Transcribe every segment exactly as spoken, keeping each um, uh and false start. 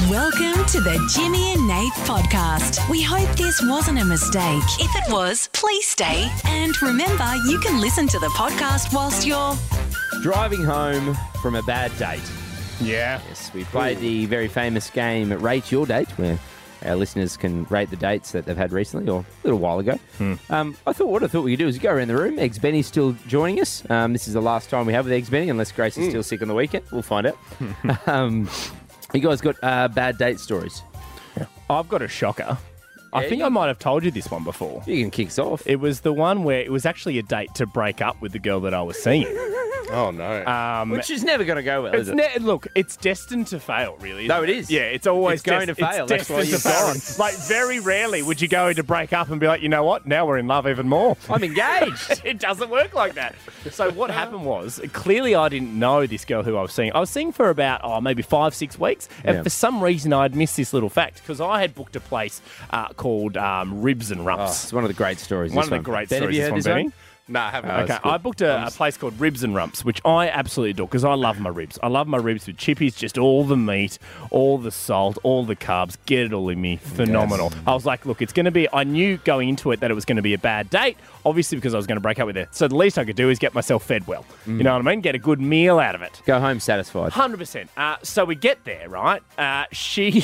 Welcome to the Jimmy and Nate podcast. We hope this wasn't a mistake. If it was, please stay. And remember, you can listen to the podcast whilst you're driving home from a bad date. Yeah. Yes, we played the very famous game Rate Your Date, where our listeners can rate the dates that they've had recently or a little while ago. Hmm. Um, I thought what I thought we could do is go around the room. Eggs Benny's still joining us. Um, this is the last time we have with Eggs Benny, unless Grace is still sick on the weekend. We'll find out. um, you guys got uh, bad date stories? I've got a shocker. I Yeah, think you- I might have told you this one before. You can kick us off. It was the one where it was actually a date to break up with the girl that I was seeing. Oh, no. Um, Which is never going to go well, it's is it? ne- look, it's destined to fail, really. No, isn't it is. Yeah, it's always It's going des- to fail. It's That's why destined you've to fail. gone. Like, very rarely would you go to break up and be like, you know what? Now we're in love even more. I'm engaged. It doesn't work like that. So what happened was, clearly I didn't know this girl who I was seeing. I was seeing for about, oh, maybe five, six weeks. And Yeah. for some reason, I'd missed this little fact because I had booked a place uh, called um, Ribs and Oh, Rumps. it's one of the great stories. One this of the great Ben, have stories. you this heard one, this Benny? one? No, I haven't. Oh, Okay, that's good. I booked a, a place called Ribs and Rumps, which I absolutely adore because I love my ribs. I love my ribs with chippies, just all the meat, all the salt, all the carbs. Get it all in me. Phenomenal. I was like, look, it's going to be, I knew going into it that it was going to be a bad date, obviously because I was going to break up with her. So the least I could do is get myself fed well. You know what I mean? Get a good meal out of it. Go home satisfied. one hundred percent. Uh, so we get there, right? Uh, she...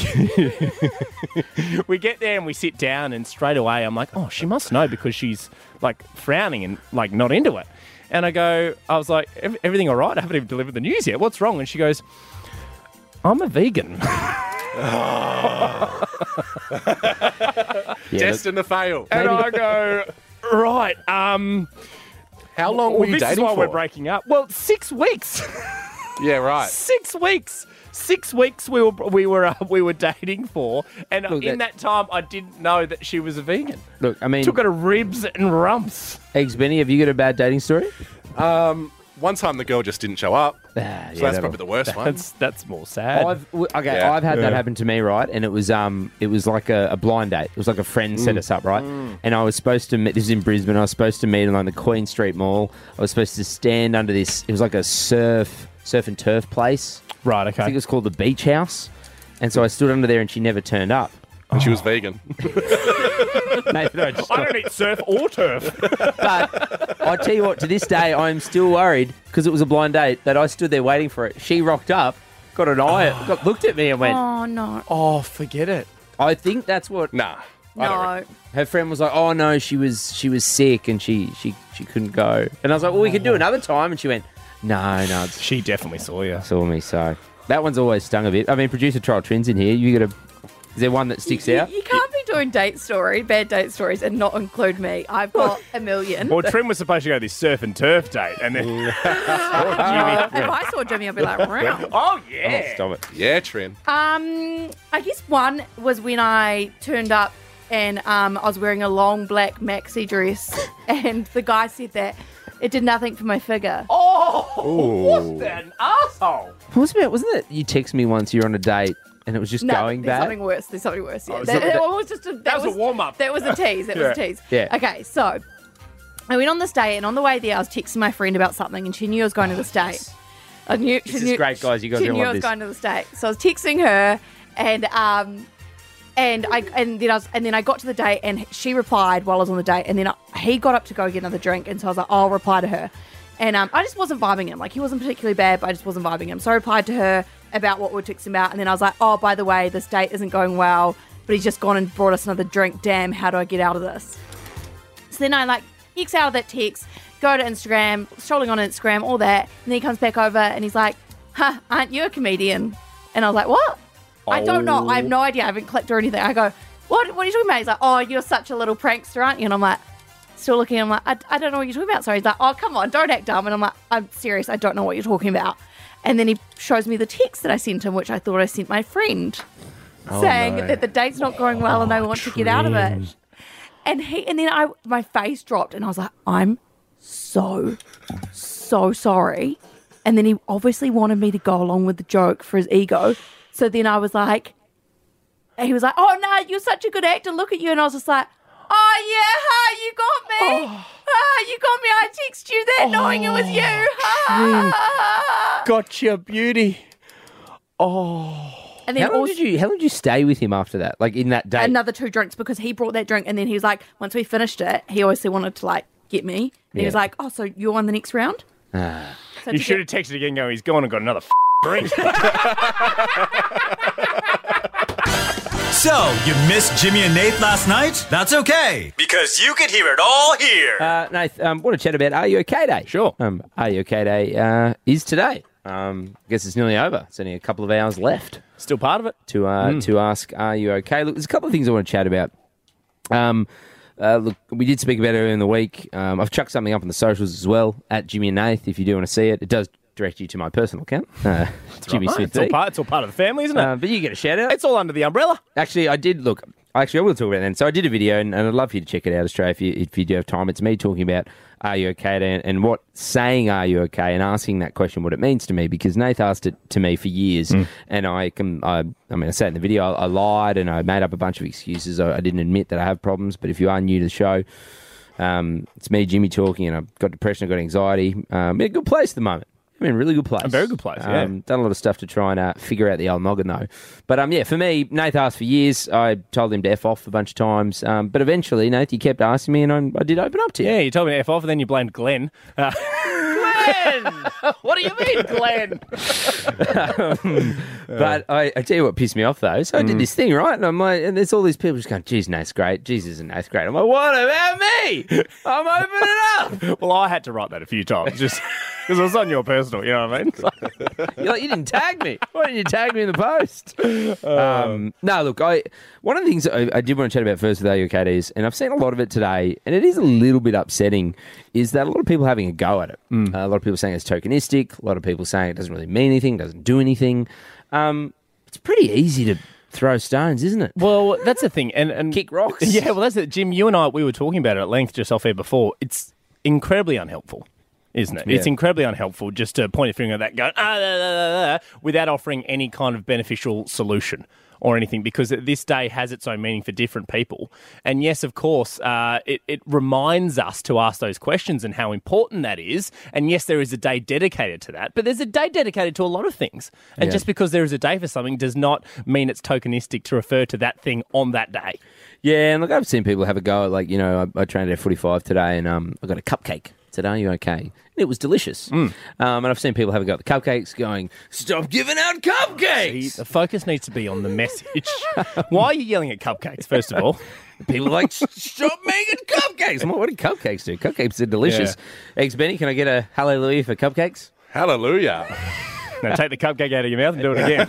we get there and we sit down and straight away I'm like, oh, she must know because she's, like, frowning and, like, not into it. And I go, I was like, "Ev- everything all right? I haven't even delivered the news yet. What's wrong? And she goes, I'm a vegan. Yeah, Destined to fail. And I go, right, um... How long well, were you this is dating why for? we're breaking up. Well, six weeks. Yeah, right. Six weeks. Six weeks we were we were uh, we were dating for, and Look, in that- that time I didn't know that she was a vegan. Look, I mean, Took her to Ribs and Rumps. Eggs Benny, have you got a bad dating story? Um, one time the girl just didn't show up. Ah, So yeah, that's that'll- probably the worst one. That's that's more sad. I've w- okay. Yeah. I've had that Yeah. happen to me, right? And it was um, it was like a, a blind date. It was like a friend set us up, right? And I was supposed to meet. This is in Brisbane. I was supposed to meet on the Queen Street Mall. I was supposed to stand under this. It was like a surf, surf and turf place. right, I think it okay. was called the Beach House. And so I stood under there, and she never turned up. And she was vegan. Nathan, I just I don't eat surf or turf. But I tell you what, to this day, I'm still worried because it was a blind date that I stood there waiting for it. She rocked up, got an eye, got, looked at me, and went, Oh, no. Oh, forget it. "I think that's what." Nah. I don't reckon. No. Her friend was like, "Oh no, she was she was sick and she she she couldn't go." And I was like, "Well, we could do another time." And she went, "No, no, it's She definitely saw you. saw me." So that one's always stung a bit. I mean, producer Trial Twins in here. You got a? Is there one that sticks You, out? you can't be doing date story, bad date stories, and not include me. I've got a million. Well, Trim was supposed to go to this surf and turf date, and then Uh, if I saw Jimmy, I'd be like, wow. oh Oh, yeah, stop it. Yeah, Trin. Um, I guess one was when I turned up and um, I was wearing a long black maxi dress, and the guy said that it did nothing for my figure. Oh, what's that, an asshole? What was it? Wasn't it? You text me once. You're on a date and it was just No, going there's bad. something worse. There's something worse. Yeah. Oh, that, so that- that was just a, that, That was a warm-up. That was a tease. That was Yeah. a tease. Yeah. Okay, so I went on this date, and on the way there, I was texting my friend about something, and she knew I was going to this date. I knew she This is knew, great, guys. You guys she are gonna knew I love was this. going to this date, so I was texting her, and um, and I and then I was and then I got to the date, and she replied while I was on the date, and then I, he got up to go get another drink, and so I was like, I'll reply to her. And um, I just wasn't vibing him. Like, he wasn't particularly bad, but I just wasn't vibing him. So I replied to her about what we were texting about. And then I was like, oh, by the way, this date isn't going well, but he's just gone and brought us another drink. Damn, how do I get out of this? So then I, like, X out of that text, go to Instagram, strolling on Instagram, all that. And then he comes back over and he's like, huh, aren't you a comedian? And I was like, what? I don't know. I have no idea. I haven't clicked or anything. I go, what, what are you talking about? He's like, oh, you're such a little prankster, aren't you? And I'm like, still looking, I'm like, I, I don't know what you're talking about. So he's like, oh, come on, don't act dumb. And I'm like, I'm serious, I don't know what you're talking about. And then he shows me the text that I sent him, which I thought I sent my friend, saying no. that the date's not going well and they want to get out of it. And he, and then I, my face dropped, and I was like, I'm so, so sorry. And then he obviously wanted me to go along with the joke for his ego. So then I was like, he was like, oh no, you're such a good actor, look at you. And I was just like, oh yeah, ha, you got me. Oh. Ha, you got me. I text you that knowing it was you. Ha, ha, ha, ha. Gotcha, beauty. Oh. And then How long also did you? How long did you stay with him after that? Like in that day? another two drinks because he brought that drink, and then he was like, once we finished it, he obviously wanted to like get me. And he Yeah. was like, oh, so you're on the next round? Ah. So You to should get- have texted again going, he's gone and got another f- drink. So, you missed Jimmy and Nate last night? That's okay, because you could hear it all here. Uh, Nath, um, want to chat about Are You OK Day? Sure. Um, Are You OK Day uh, is today. Um, I guess it's nearly over. It's only a couple of hours left Still part of it. to uh, to ask, Are you OK? Look, there's a couple of things I want to chat about. Um, uh, look, we did speak about it earlier in the week. Um, I've chucked something up on the socials as well, at Jimmy and Nath, if you do want to see it. It does direct you to my personal account, uh, Jimmy Right, Smith. it's, all part, it's all part of the family, isn't it? Uh, but you get a shout out. it's all under the umbrella. Actually, I did look. Actually, I will talk about it then. So I did a video, and, and I'd love for you to check it out, Australia, if you, if you do have time. It's me talking about Are You OK? And, and what saying Are You OK? And asking that question, what it means to me, because Nath asked it to me for years, Mm. and I can. I, I mean, I said in the video, I, I lied and I made up a bunch of excuses. I, I didn't admit that I have problems. But if you are new to the show, um, it's me, Jimmy, talking, and I've got depression, I've got anxiety. Um, in a good place at the moment. I'm in a really good place. A very good place, yeah. Um, done a lot of stuff to try and uh, figure out the old noggin, though. But um, yeah, for me, Nath asked for years. I told him to F off a bunch of times. Um, but eventually, Nath, he kept asking me, and I, I did open up to you. Yeah, you told me to F off, and then you blamed Glenn. Uh, Glenn! What do you mean, Glenn? But I, I tell you what pissed me off, though. So I did this thing, right? And I'm like, and there's all these people just going, geez, Nath's great. Geez, isn't Nath great? I'm like, what about me? I'm opening up. Well, I had to write that a few times, just because it was on your personal, you know what I mean? You're like, you didn't tag me. Why didn't you tag me in the post? Um, no, look, I one of the things that I, I did want to chat about first with A U K is, and I've seen a lot of it today, and it is a little bit upsetting, is that a lot of people are having a go at it. Uh, a lot of people saying it's tokenistic. A lot of people saying it doesn't really mean anything, doesn't do anything. Um, it's pretty easy to throw stones, isn't it? Well, that's the thing. And, and Kick rocks. Yeah, well, that's it. Jim, you and I, we were talking about it at length just off air before. It's incredibly unhelpful, isn't it? Yeah. It's incredibly unhelpful just to point a finger at that going, ah, da, da, da, da, without offering any kind of beneficial solution or anything, because this day has its own meaning for different people. And yes, of course, uh, it, it reminds us to ask those questions and how important that is. And yes, there is a day dedicated to that, but there's a day dedicated to a lot of things. And Yeah. just because there is a day for something does not mean it's tokenistic to refer to that thing on that day. Yeah, and look, I've seen people have a go at, like, you know, I, I trained at forty-five today, and um, I got a cupcake. I said, are you okay? And it was delicious. Um, and I've seen people have a go at the cupcakes going, stop giving out cupcakes! The focus needs to be on the message. Why are you yelling at cupcakes, first of all? People are like, stop making cupcakes! I'm like, what do cupcakes do? Cupcakes are delicious. Eggs Benny, can I get a hallelujah for cupcakes? Hallelujah. Now take the cupcake out of your mouth and do it again.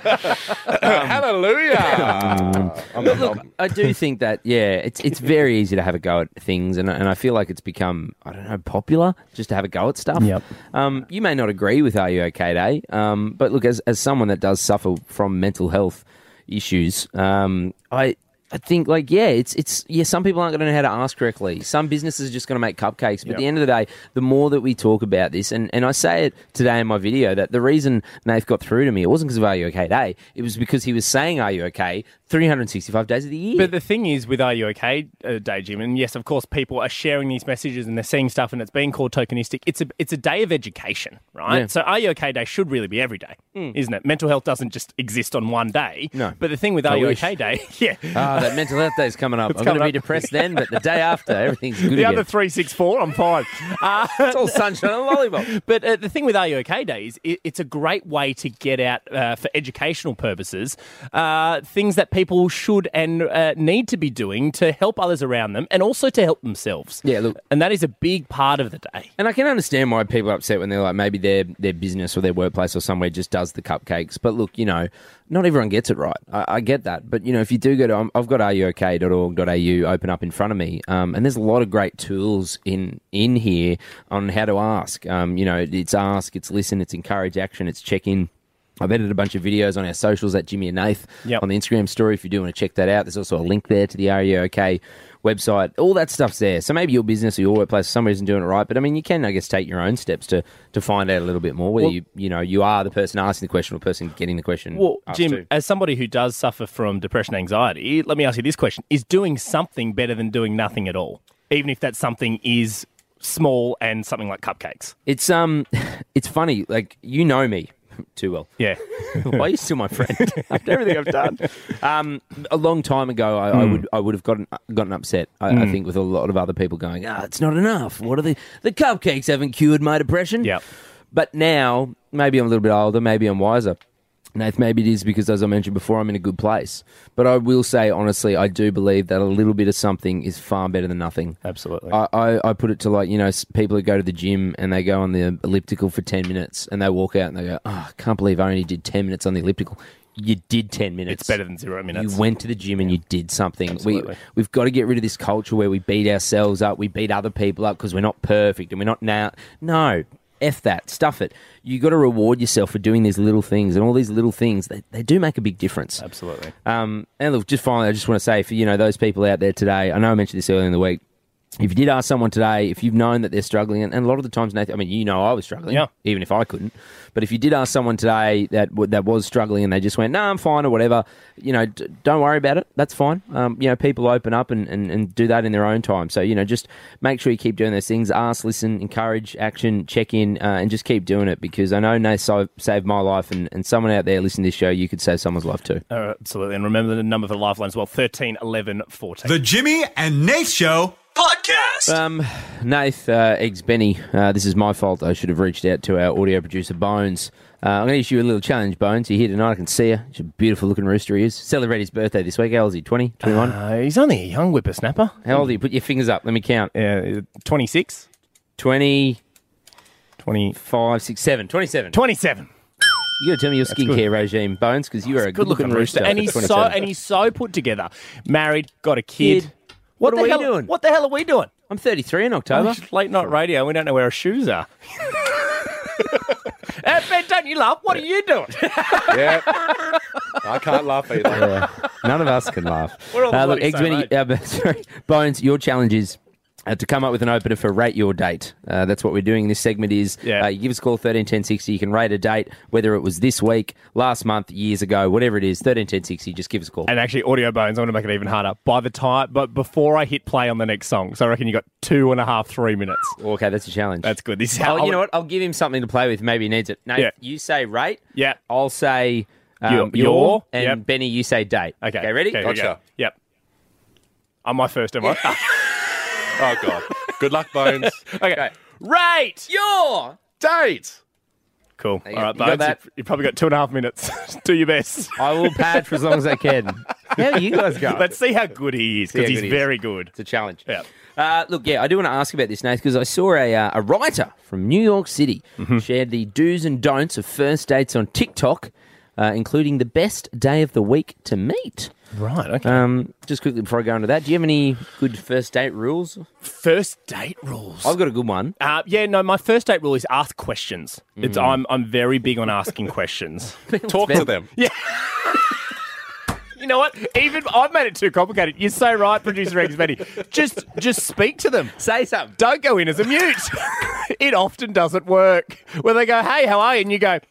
Hallelujah. Um, But look, I do think that, yeah, it's it's very easy to have a go at things, and, and I feel like it's become, I don't know, popular just to have a go at stuff. Yep. Um, you may not agree with Are You OK Day, um, but look, as, as someone that does suffer from mental health issues, um, I... I think, like, yeah, it's, it's yeah, some people aren't going to know how to ask correctly. Some businesses are just going to make cupcakes. But Yep. at the end of the day, the more that we talk about this, and, and I say it today in my video, that the reason Nath got through to me, it wasn't because of Are You OK Day. It was because he was saying Are You OK three hundred sixty-five days of the year. But the thing is with Are You OK uh, Day, Jim, and yes, of course, people are sharing these messages and they're seeing stuff and it's being called tokenistic. It's a it's a day of education, right? Yeah. So Are You OK Day should really be every day, isn't it? Mental health doesn't just exist on one day. No. But the thing with I Are You wish. OK Day, yeah. Ah, that mental health day's coming up. I'm going to coming be up. depressed then, but the day after, everything's good The again. other three, six, four, I'm fine. Uh, It's all sunshine and lollipop. But uh, the thing with Are You OK Day is it, it's a great way to get out, uh, for educational purposes, uh, things that people should and uh, need to be doing to help others around them and also to help themselves. Yeah, look- And that is a big part of the day. And I can understand why people are upset when they're like, maybe their their business or their workplace or somewhere just does the cupcakes. But look, you know, not everyone gets it right. I, I get that. But, you know, if you do go to, I've got are you okay dot org dot a u open up in front of me. Um, and there's a lot of great tools in, in here on how to ask. Um, you know, it's ask, it's listen, it's encourage action, it's check in. I've edited a bunch of videos on our socials at Jimmy and Nath Yep. on the Instagram story if you do want to check that out. There's also a link there to the Are You OK website. All that stuff's there. So maybe your business or your workplace for some reason doing it right. But I mean, you can, I guess, take your own steps to to find out a little bit more whether Well- you you know you are the person asking the question or the person getting the question. Well, asked Jim, to. as somebody who does suffer from depression and anxiety, let me ask you this question. Is doing something better than doing nothing at all? Even if that something is small and something like cupcakes. It's um, it's funny. Like, you know me Too well. Yeah. Why are you still my friend after everything I've done? Um, a long time ago, I, I Hmm. would I would have gotten gotten upset. I, I think with a lot of other people going, ah, it's not enough. What are the the cupcakes haven't cured my depression? Yep. But now, maybe I'm a little bit older, maybe I'm wiser. Nath, maybe it is because, as I mentioned before, I'm in a good place. But I will say, honestly, I do believe that a little bit of something is far better than nothing. Absolutely. I, I, I put it to like, you know, s- people that go to the gym and they go on the elliptical for ten minutes and they walk out and they go, oh, I can't believe I only did ten minutes on the elliptical. You did ten minutes. It's better than zero minutes. You went to the gym and you did something. We, Absolutely. we've got to get rid of this culture where we beat ourselves up, we beat other people up because we're not perfect and we're not now. No. F that. Stuff it. You got to reward yourself for doing these little things, and all these little things, they, they do make a big difference. Absolutely. Um, and look, just finally, I just want to say for, you know, those people out there today, I know I mentioned this earlier in the week, if you did ask someone today, if you've known that they're struggling, and, and a lot of the times, Nathan, I mean, you know I was struggling, Yeah. even if I couldn't, but if you did ask someone today that w- that was struggling and they just went, no, I'm fine or whatever, you know, d- don't worry about it. That's fine. Um, you know, people open up and, and, and do that in their own time. So, you know, just make sure you keep doing those things. Ask, listen, encourage, action, check in, uh, and just keep doing it because I know Nate so- saved my life and, and someone out there listening to this show, you could save someone's life too. Uh, absolutely. And remember the number for the lifeline as well, thirteen eleven fourteen. The Jimmy and Nate Show podcast. Um, Nath, uh, Eggs Benny, uh, this is my fault. I should have reached out to our audio producer, Bones. Uh, I'm going to issue a little challenge, Bones. You're here tonight. I can see you. He's a beautiful looking rooster he is. Celebrate his birthday this week. How old is he? twenty? twenty-one? Uh, he's only a young whippersnapper. How old are you? Put your fingers up. Let me count. Uh, twenty-six, twenty, twenty, five, six, seven. twenty-seven. twenty-seven. You got to tell me your skincare regime, Bones, because you are a good looking rooster. And at he's so twenty-seven. and he's so put together. Married, got a kid. Kid. What the are we hell, doing? What the hell are we doing? I'm thirty-three in October. Oh, late night radio. We don't know where our shoes are. Uh, Ben, don't you laugh? What are you doing? Yeah. I can't laugh either. Yeah. None of us can laugh. We're all the Uh, look, bloody Eggs same Benny, age. uh, but- sorry, Bones, your challenge is uh, to come up with an opener for Rate Your Date. Uh, that's what we're doing. This segment is Yeah. uh, you give us a call, thirteen ten sixty. You can rate a date, whether it was this week, last month, years ago, whatever it is, thirteen ten sixty. Just give us a call. And actually, audio bones, I'm going to make it even harder. By the time, but before I hit play on the next song, so I reckon you got two and a half, three minutes. Okay, that's a challenge. That's good. This is how Oh, I you know would- what? I'll give him something to play with. Maybe he needs it. Nate, Yeah. you say rate. Yeah. I'll say um, Your- your, your, and yep. Benny, you say date. Okay. Okay, ready? Okay, here we go. Gotcha. Yep. I'm my first, am I? Oh, God. Good luck, Bones. okay. Right. Your Date. Cool. you All right, go. You got Bones, that? you've, you've probably got two and a half minutes. Do your best. I will pad for as long as I can. How do you guys go? Let's see how good he is, See how because he's good he is. very good. It's a challenge. Yeah. Uh, look, yeah, I do want to ask about this, Nate, because I saw a, uh, a writer from New York City Mm-hmm. shared the do's and don'ts of first dates on TikTok, uh, including the best day of the week to meet. Right, okay. Um, just quickly before I go into that, do you have any good first date rules? First date rules. I've got a good one. Uh, yeah, no, my first date rule is ask questions. It's I'm I'm very big on asking questions. Talk to them. You know what? Even I've made it too complicated. You're so right, producer Eggs Benny. Just just speak to them. Say something. Don't go in as a mute. It often doesn't work. When they go, "Hey, how are you?" and you go,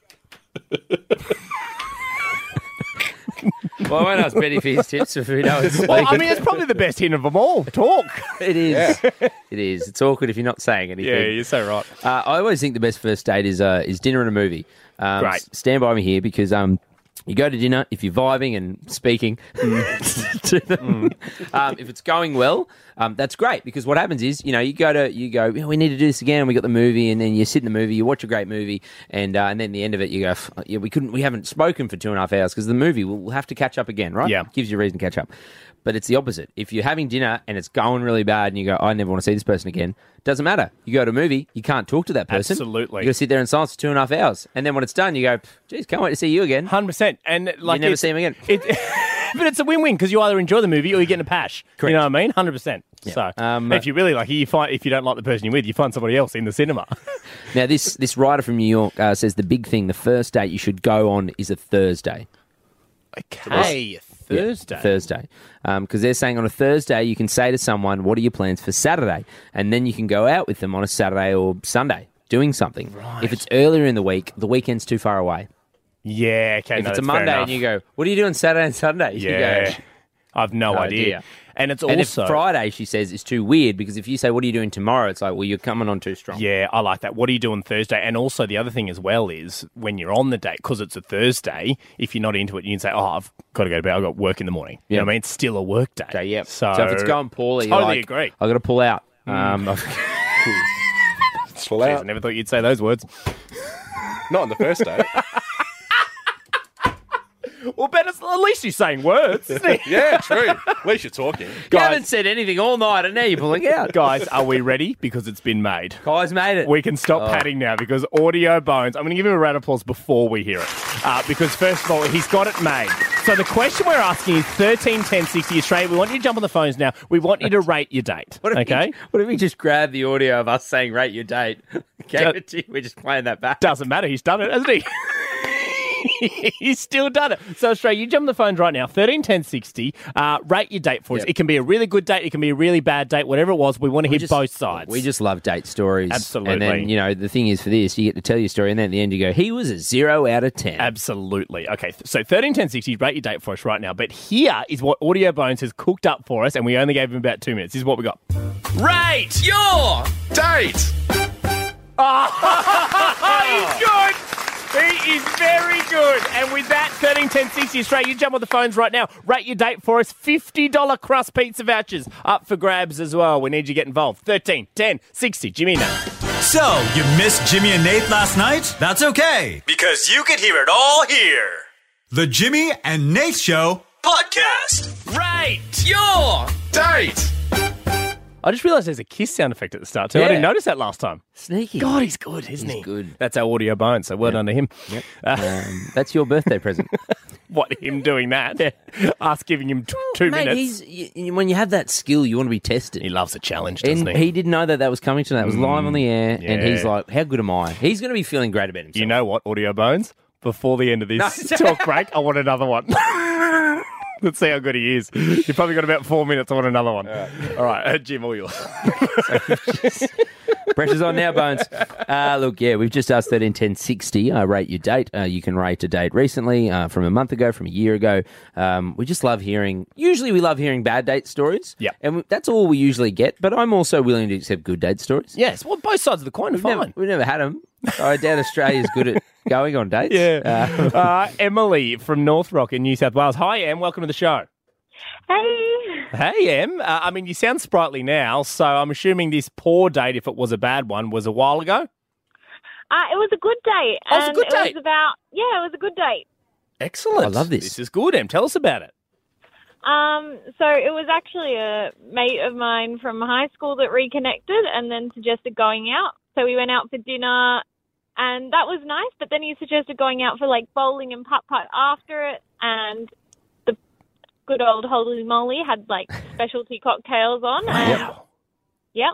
Well, I won't ask Betty for his tips if we know it's "Well, I speaking. mean, it's probably the best hint of them all. Talk." It is. It is. It's awkward if you're not saying anything. Yeah, you're so right. Uh, I always think the best first date is uh, is dinner and a movie. Um, Great. s- Stand by me here because um, you go to dinner if you're vibing and speaking to them. Um, if it's going well, um, that's great because what happens is you know you go to you go "Yeah, we need to do this again. We got the movie and then you sit in the movie, you watch a great movie, and uh, and then at the end of it you go "F- yeah we couldn't we haven't spoken for two and a half hours because the movie we'll, we'll have to catch up again, right? Yeah. Gives you a reason to catch up. But it's the opposite. If you're having dinner and it's going really bad and you go, I never want to see this person again, doesn't matter. You go to a movie, you can't talk to that person. Absolutely. You got to sit there in silence for two and a half hours. And then when it's done, you go, geez, can't wait to see you again. Hundred percent. And like never it's- see him again. It, but it's a win-win because you either enjoy the movie or you're getting a pash. Correct. You know what I mean? Hundred percent. So Um, if you really like, you find if you don't like the person you're with, you find somebody else in the cinema. Now, this, this writer from New York uh, says the big thing, the first date you should go on is a Thursday. Okay, Thursday. Yeah, Thursday. Because they're saying on a Thursday, you can say to someone, what are your plans for Saturday? And then you can go out with them on a Saturday or Sunday doing something. Right. If it's earlier in the week, the weekend's too far away. Yeah, okay. If no, it's a that's fair Monday enough. and you go, what are you doing Saturday and Sunday? You yeah, go, I've no, No idea. idea. And it's And also... if Friday, she says, is too weird because if you say, what are you doing tomorrow? It's like, well, you're coming on too strong. Yeah, I like that. What are you doing Thursday? And also the other thing as well is when you're on the date, because it's a Thursday, if you're not into it, you can say, oh, I've got to go to bed. I've got work in the morning. You Yeah. know what I mean? It's still a work day. So, yeah. So, So, if it's going poorly, totally you're like, agree. I've got to pull out. Um, Pull Jeez, I out. never thought you'd say those words. Not on the first day. Well, Ben, it's- at least you're saying words, isn't he? Yeah, true. At least you're talking. you haven't said anything all night and now you're pulling out. Guys, are we ready? Because it's been made. Guys made it. We can stop Oh. patting now because Audio Bones, I'm going to give him a round of applause before we hear it. Uh, because first of all, he's got it made. So the question we're asking is thirteen ten sixty Australia. We want you to jump on the phones now. We want you to rate your date. What if Okay? We, what if we just grab the audio of us saying rate your date? Gave it to you. We're just playing that back. Doesn't matter. He's done it, hasn't he? He's still done it. So, Australia, you jump on the phones right now, thirteen ten sixty. Uh, rate your date for us. Yep. It can be a really good date. It can be a really bad date. Whatever it was, we want to hear just- both sides. We just love date stories. Absolutely. And then, you know, the thing is for this, you get to tell your story and then at the end you go, he was a zero out of ten. Absolutely. Okay, th- so thirteen ten sixty, rate your date for us right now. But here is what Audio Bones has cooked up for us, and we only gave him about two minutes. This is what we got. Rate your... Date. Oh, he's good! He is very good. And with that, thirteen ten sixty Australia, you jump on the phones right now. Rate your date for us. fifty dollars crust pizza vouchers up for grabs as well. We need you to get involved. thirteen ten sixty Jimmy and Nate. So, you missed Jimmy and Nate last night? That's okay. Because you could hear it all here. The Jimmy and Nate Show podcast. Rate your... Date. I just realised there's a kiss sound effect at the start too. I Yeah. didn't notice that last time. Sneaky. God, he's good, isn't He's he? good. That's our Audio Bones, so well done to him. Yep. Uh, Um, that's your birthday present. what, him doing that? Us giving him t- two Mate, minutes. he's, y- when you have that skill, you want to be tested. He loves a challenge, doesn't And he? he didn't know that that was coming tonight. It was live on the air, and yeah. he's like, how good am I? He's going to be feeling great about himself. You know what, Audio Bones? Before the end of this No. talk break, I want another one. Let's see how good he is. You've probably got about four minutes. I want another one. All right, uh, Jim, all yours. Pressure's on now, Bones. Uh, look, yeah, we've just asked thirteen ten sixty. Uh, rate your date. Uh, you can rate a date recently, uh, from a month ago, from a year ago. Um, we just love hearing, usually we love hearing bad date stories. Yep. And we, that's all we usually get, but I'm also willing to accept good date stories. Yes, well, both sides of the coin are We've never, fine. we've never had them. I doubt Australia's good at going on dates. Yeah. Uh, Uh, Emily from North Rock in New South Wales. Hi, Em. Welcome to the show. Hey. Hey, Em. Uh, I mean, you sound sprightly now, so I'm assuming this poor date, if it was a bad one, was a while ago? Uh, it was a good date. Oh, it was a and good It date? was about, yeah, it was a good date. Excellent. I love this. This is good, Em. Tell us about it. Um, so it was actually a mate of mine from high school that reconnected and then suggested going out. So we went out for dinner and that was nice, but then he suggested going out for like bowling and putt-putt after it, and the good old Holy Moly had like specialty cocktails on. And, Wow. yep.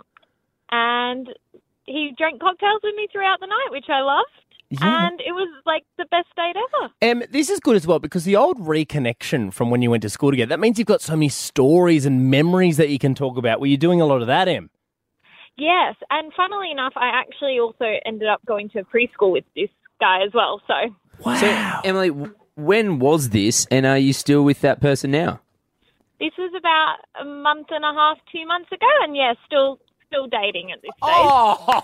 And he drank cocktails with me throughout the night, which I loved. And it was like the best date ever. Em, this is good as well because the old reconnection from when you went to school together, that means you've got so many stories and memories that you can talk about. Were you doing a lot of that, Em? Yes, and funnily enough, I actually also ended up going to preschool with this guy as well. So Wow. So, Emily, w- when was this, and are you still with that person now? this was about a month and a half, two months ago, and yeah, still still dating at this stage. Oh,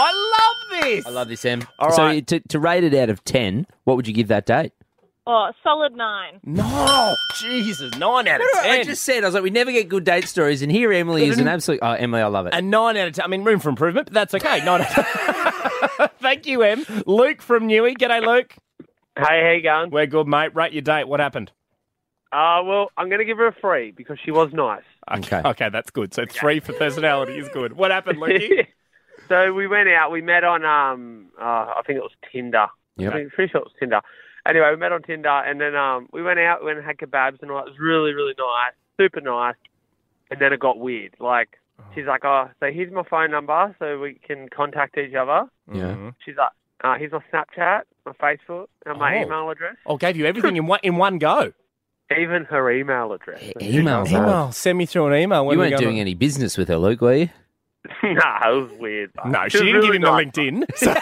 I love this. I love this, Em. All so right. to, to rate it out of ten, what would you give that date? Oh, solid nine. No, Jesus, nine out of ten. I just said, I was like, we never get good date stories, and here Emily is an absolute... Oh, Emily, I love it. A nine out of ten. I mean, room for improvement, but that's okay. Nine out of Thank you, Em. Luke from Newey. G'day, Luke. Hey, how you going? We're good, mate. Rate your date. What happened? Uh, well, I'm going to give her a three because she was nice. Okay. Okay, that's good. So three for personality is good. What happened, Lukey? So we went out. We met on, um, uh, I think it was Tinder. Yep. I think, pretty sure it was Tinder. Anyway, we met on Tinder, and then um, we went out, we went and had kebabs, and all that. It was really, really nice, super nice. And then it got weird. Like, she's like, oh, so here's my phone number so we can contact each other. Yeah. She's like, uh, here's my Snapchat, my Facebook, and my Oh. email address. Oh, gave you everything in one in one go. Even her email address. E- emails. Email. Send me through an email. When You we weren't go doing to- any business with her, Luke, were you? Nah, it was weird. though. No, she was didn't give really him the nice. LinkedIn. So-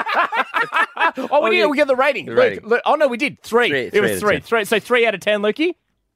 oh, we yeah. did. We got the rating. The Luke, rating. Luke- oh no, we did three. Three- it three was out of three. ten. Three. So three out of ten, Lukey.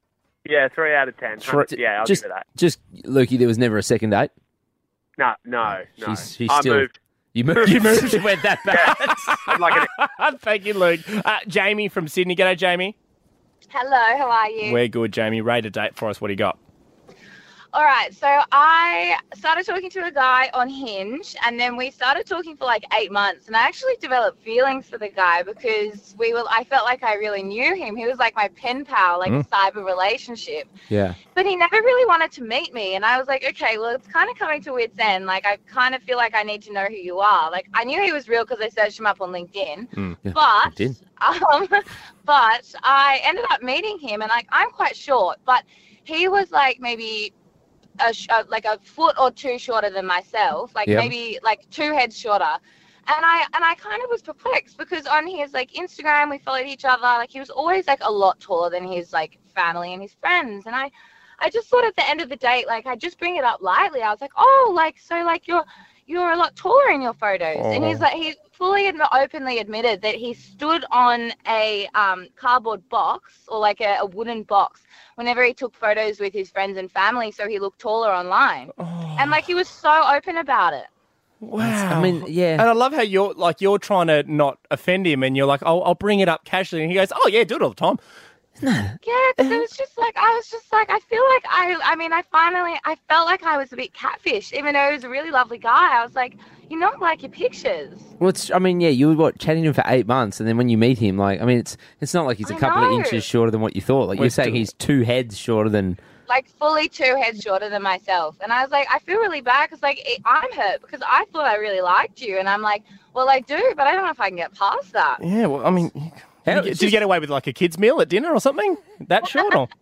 Yeah, three out of ten. Three- yeah, I'll just, give it that. just, Lukey, there was never a second date? No, no, no. She's, she's I still... moved. You moved? You moved? She went that bad? I'm like an, Thank you, Luke. Uh, Jamie from Sydney. G'day, Jamie. Hello, how are you? We're good, Jamie. Rate a date for us. What do you got? All right, so I started talking to a guy on Hinge, and then we started talking for like eight months, and I actually developed feelings for the guy because we were. I felt like I really knew him. He was like my pen pal, like Mm. a cyber relationship. Yeah. But he never really wanted to meet me, and I was like, okay, well, it's kind of coming to wit's end. Like, I kind of feel like I need to know who you are. Like, I knew he was real because I searched him up on LinkedIn, Mm. Yeah, but LinkedIn. um, but I ended up meeting him, and like I'm quite short, but he was like maybe. A, sh- uh, like a foot or two shorter than myself, like Yeah. maybe like two heads shorter. And I and I kind of was perplexed because on his like Instagram we followed each other. Like he was always like a lot taller than his like family and his friends. And I I just thought at the end of the date, like I just bring it up lightly. I was like, oh, like so like you're you're a lot taller in your photos. Oh. And he's like he fully admi- openly admitted that he stood on a um, cardboard box or like a, a wooden box whenever he took photos with his friends and family, so he looked taller online. Oh. And like he was so open about it. Wow. I mean, yeah. And I love how you're like you're trying to not offend him, and you're like, "Oh, I'll bring it up casually," and he goes, "Oh yeah, do it all the time." Yeah, because it was just like I was just like I feel like I I mean I finally I felt like I was a bit catfish, even though he was a really lovely guy. I was like, you not like your pictures. Well, it's, I mean, yeah, you were what, chatting to him for eight months, and then when you meet him, like, I mean, it's it's not like he's a I couple know. of inches shorter than what you thought. Like, We're you're saying still- he's two heads shorter than... Like fully two heads shorter than myself. And I was like, I feel really bad because like it, I'm hurt because I thought I really liked you. And I'm like, well, I do, but I don't know if I can get past that. Yeah, well, I mean, did, How- you get, did you get away with like a kid's meal at dinner or something? That short? Or?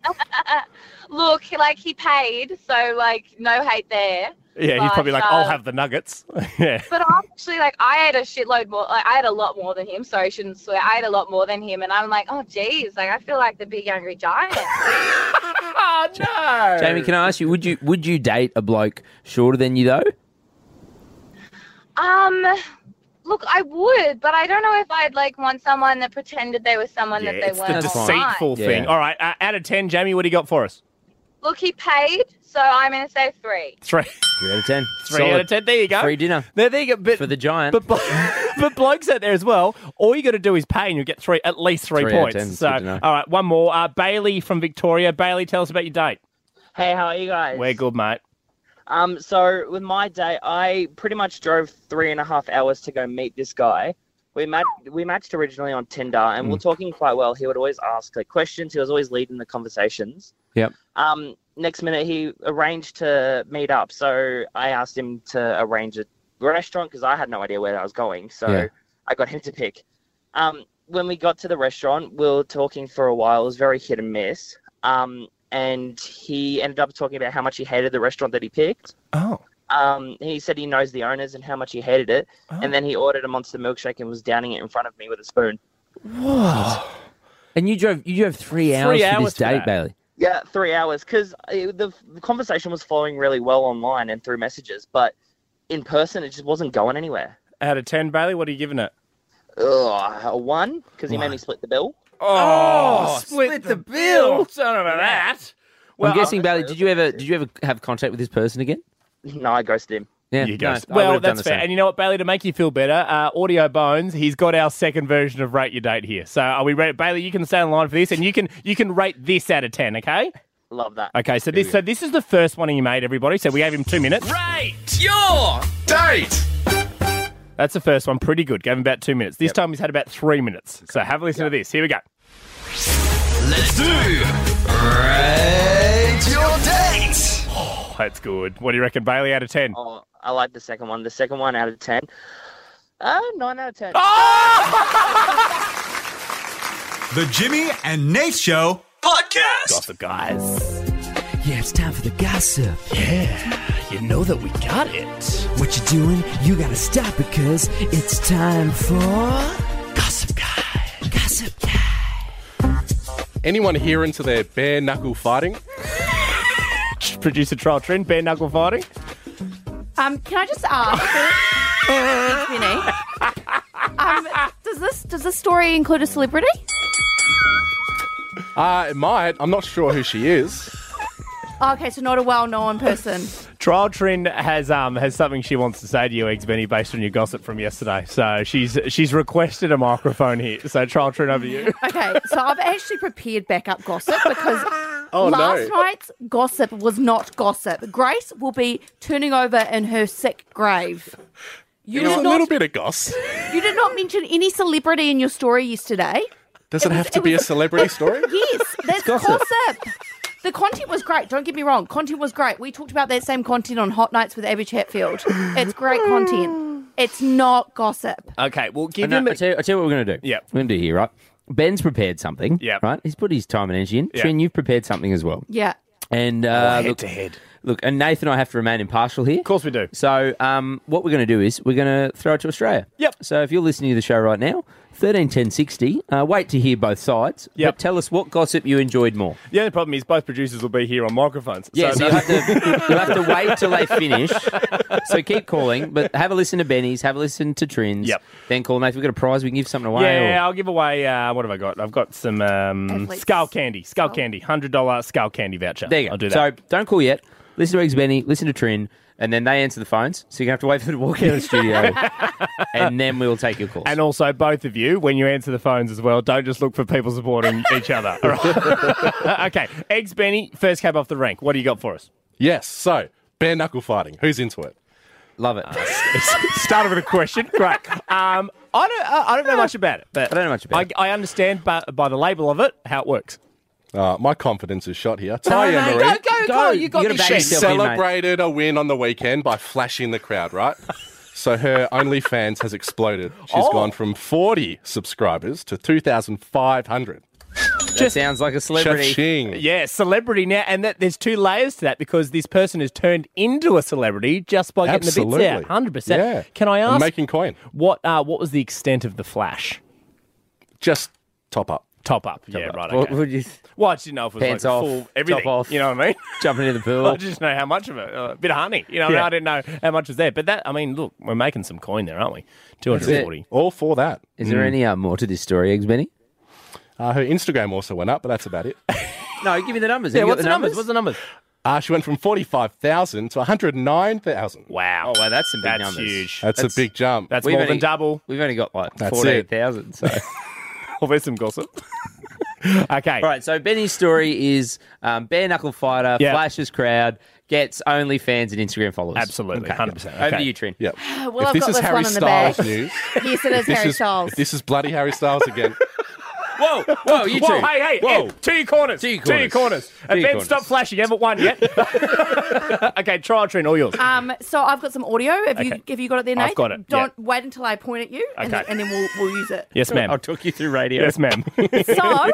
Look, like he paid, so like no hate there. Yeah, he's But, probably like, "I'll um, have the nuggets." Yeah. But I'm actually like, I ate a shitload more. Like I ate a lot more than him. Sorry, I shouldn't swear. I ate a lot more than him, and I'm like, oh geez, like I feel like the big angry giant. Oh no, Jamie, can I ask you, would you would you date a bloke shorter than you, though? um, look, I would, but I don't know if I'd like want someone that pretended they were someone Yeah, that they it's the weren't. deceitful online. thing. Yeah. All right, uh, out of ten, Jamie, what do you got for us? Look, he paid, so I'm gonna say three. Three. Three out of ten. Three Solid. out of ten. There you go. Free dinner There, there you go. But, for the giant. but, blo- but blokes out there as well, all you got to do is pay and you'll get three, at least three, Three out of points. ten, it's So, good to know. all right, one more. Uh, Bailey from Victoria. Bailey, tell us about your date. Hey, how are you guys? We're good, mate. Um, so with my date, I pretty much drove three and a half hours to go meet this guy. We mat- we matched originally on Tinder, and we're talking quite well. He would always ask like questions. He was always leading the conversations. Yep. Um, next minute, he arranged to meet up. So I asked him to arrange a restaurant because I had no idea where I was going. So Yeah. I got him to pick. Um, when we got to the restaurant, we were talking for a while. It was very hit and miss. Um, and he ended up talking about how much he hated the restaurant that he picked. Oh. Um, he said he knows the owners and how much he hated it. Oh. And then he ordered a monster milkshake and was downing it in front of me with a spoon. Whoa. And you drove you drove three hours Three for hours this for date, that. Bailey. Yeah, three hours. Because the, the conversation was flowing really well online and through messages. But in person, it just wasn't going anywhere. Out of ten, Bailey, what are you giving it? Ugh, a one, because he made me split the bill. Oh, split, the bill. Don't know about that. Well, I'm guessing, Bailey, did you ever did you ever have contact with this person again? No, I ghosted him. Yeah, You no, guys. I well, would've done that's the fair. same. And you know what, Bailey, to make you feel better, uh, Audio Bones, he's got our second version of Rate Your Date here. So are we ready? Bailey, you can stay on the line for this, and you can you can rate this out of ten, okay? Love that. Okay, so this so this is the first one he made, everybody. So we gave him two minutes. Rate your date. That's the first one. Pretty good. Gave him about two minutes. This time he's had about three minutes. So have a listen to this. Here we go. Let's do Rate your date. Oh, that's good. What do you reckon, Bailey, out of ten? Oh, I like the second one. The second one out of ten. Uh, nine out of ten. The Jimmy and Nate Show podcast. Gossip, guys. Yeah, it's time for the gossip. Yeah, you know that we got it. What you doing? You gotta stop because it's time for Gossip Guy. Gossip Guy. Anyone here into their bare knuckle fighting? Producer Trial Trend, bare knuckle fighting. Um, can I just ask, Vinny? Um, does this does this story include a celebrity? Uh, it might. I'm not sure who she is. Okay, so not a well-known person. Trial Trend has um has something she wants to say to you, Eggs Benny, based on your gossip from yesterday. So she's she's requested a microphone here. So Trial Trend, over to you. Okay, so I've actually prepared backup gossip because Oh, no. last night's gossip was not gossip. Grace will be turning over in her sick grave. You There's did a not, little bit of goss. You did not mention any celebrity in your story yesterday. Does it, was- have to it be was- a celebrity story? Yes, that's gossip. gossip. The content was great. Don't get me wrong. Content was great. We talked about that same content on Hot Nights with Abby Chatfield. It's great content. It's not gossip. Okay, well, give No, him. I tell you, I tell you what we're going to do. Yeah. We're going to do here, right? Ben's prepared something. Yeah. Right? He's put his time and energy in. Yeah. Trin, you've prepared something as well. Yeah. And uh, head look, to head. Look, and Nathan and I have to remain impartial here. Of course we do. So um, what we're going to do is we're going to throw it to Australia. Yep. So if you're listening to the show right now, thirteen ten sixty, uh, wait to hear both sides. Yep. But tell us what gossip you enjoyed more. The only problem is both producers will be here on microphones. Yeah, so, no- you have to you'll have to wait till they finish. So keep calling, but have a listen to Benny's, have a listen to Trin's. Yep. Then call Nathan. We've got a prize. We can give something away. Yeah, or- I'll give away. Uh, what have I got? I've got some um, Athletes. skull candy. Skull Oh. candy. Hundred dollar skull candy voucher. There you go. I'll do that. So don't call yet. Listen to Eggs Benny, listen to Trin, and then they answer the phones. So you're going to have to wait for them to walk out of the studio, and then we'll take your calls. And also, both of you, when you answer the phones as well, don't just look for people supporting each other. All right? Okay, Eggs Benny, first cab off the rank. What do you got for us? Yes. So, bare knuckle fighting. Who's into it? Love it. Started with a question. Great. Um, I don't. I I don't know much about it, but I don't know much about I, it. I understand by, by the label of it how it works. Uh, my confidence is shot here. Ty no, Emery go, go, go. You got You gotta this back shit. yourself in, mate. celebrated a win on the weekend by flashing the crowd, right? So her OnlyFans has exploded. She's Oh. gone from forty subscribers to two thousand five hundred. That sounds like a celebrity. Cha-ching. Yeah, celebrity now, and that there's two layers to that because this person has turned into a celebrity just by getting Absolutely. the bits out. Hundred percent. Yeah. Can I And ask making coin. what? Uh, what was the extent of the flash? Just top up. Top up. yeah, right. What Okay. would you Well, I just didn't know if it was Pants like a off, full everything. top off. You know what I mean? jumping into the pool? I just know how much of it. Uh, a bit of honey. You know, Yeah. I didn't know how much was there. But that, I mean, look, we're making some coin there, aren't we? two hundred forty. All for that. Is there any uh, more to this story, Eggs Benny? Uh, her Instagram also went up, but that's about it. No, give me the numbers. Yeah, Have you what's got the numbers? What's the numbers? Uh, she went from forty-five thousand to one hundred nine thousand. Wow. Oh, well, that's some big That's numbers. huge. That's, That's- a big jump. That's We've more only- than double. We've only got like That's fourteen thousand. So. Well, there's some gossip. Okay. All right, so Benny's story is um, bare knuckle fighter, Yeah. flashes crowd, gets OnlyFans and Instagram followers. Absolutely. Okay. one hundred percent. Over Okay. to you, Trin. Yep. Well, if I've this got is this Harry one in the Styles bag. news, Yes, it is this Harry is, Styles. this is bloody Harry Styles again. Whoa, whoa, you two. Whoa, hey, hey, Whoa. Ed, to your corners. To your To your corners. corners. To And your Ben, corners. stop flashing. You haven't won yet. Okay, trial Trin, all yours. Um, so I've got some audio. Have you Okay. have you got it there, I've Nate? got it, Don't wait until I point at you, and, Okay. then, and then we'll we'll use it. Yes, ma'am. I'll talk you through radio. Yes, ma'am. So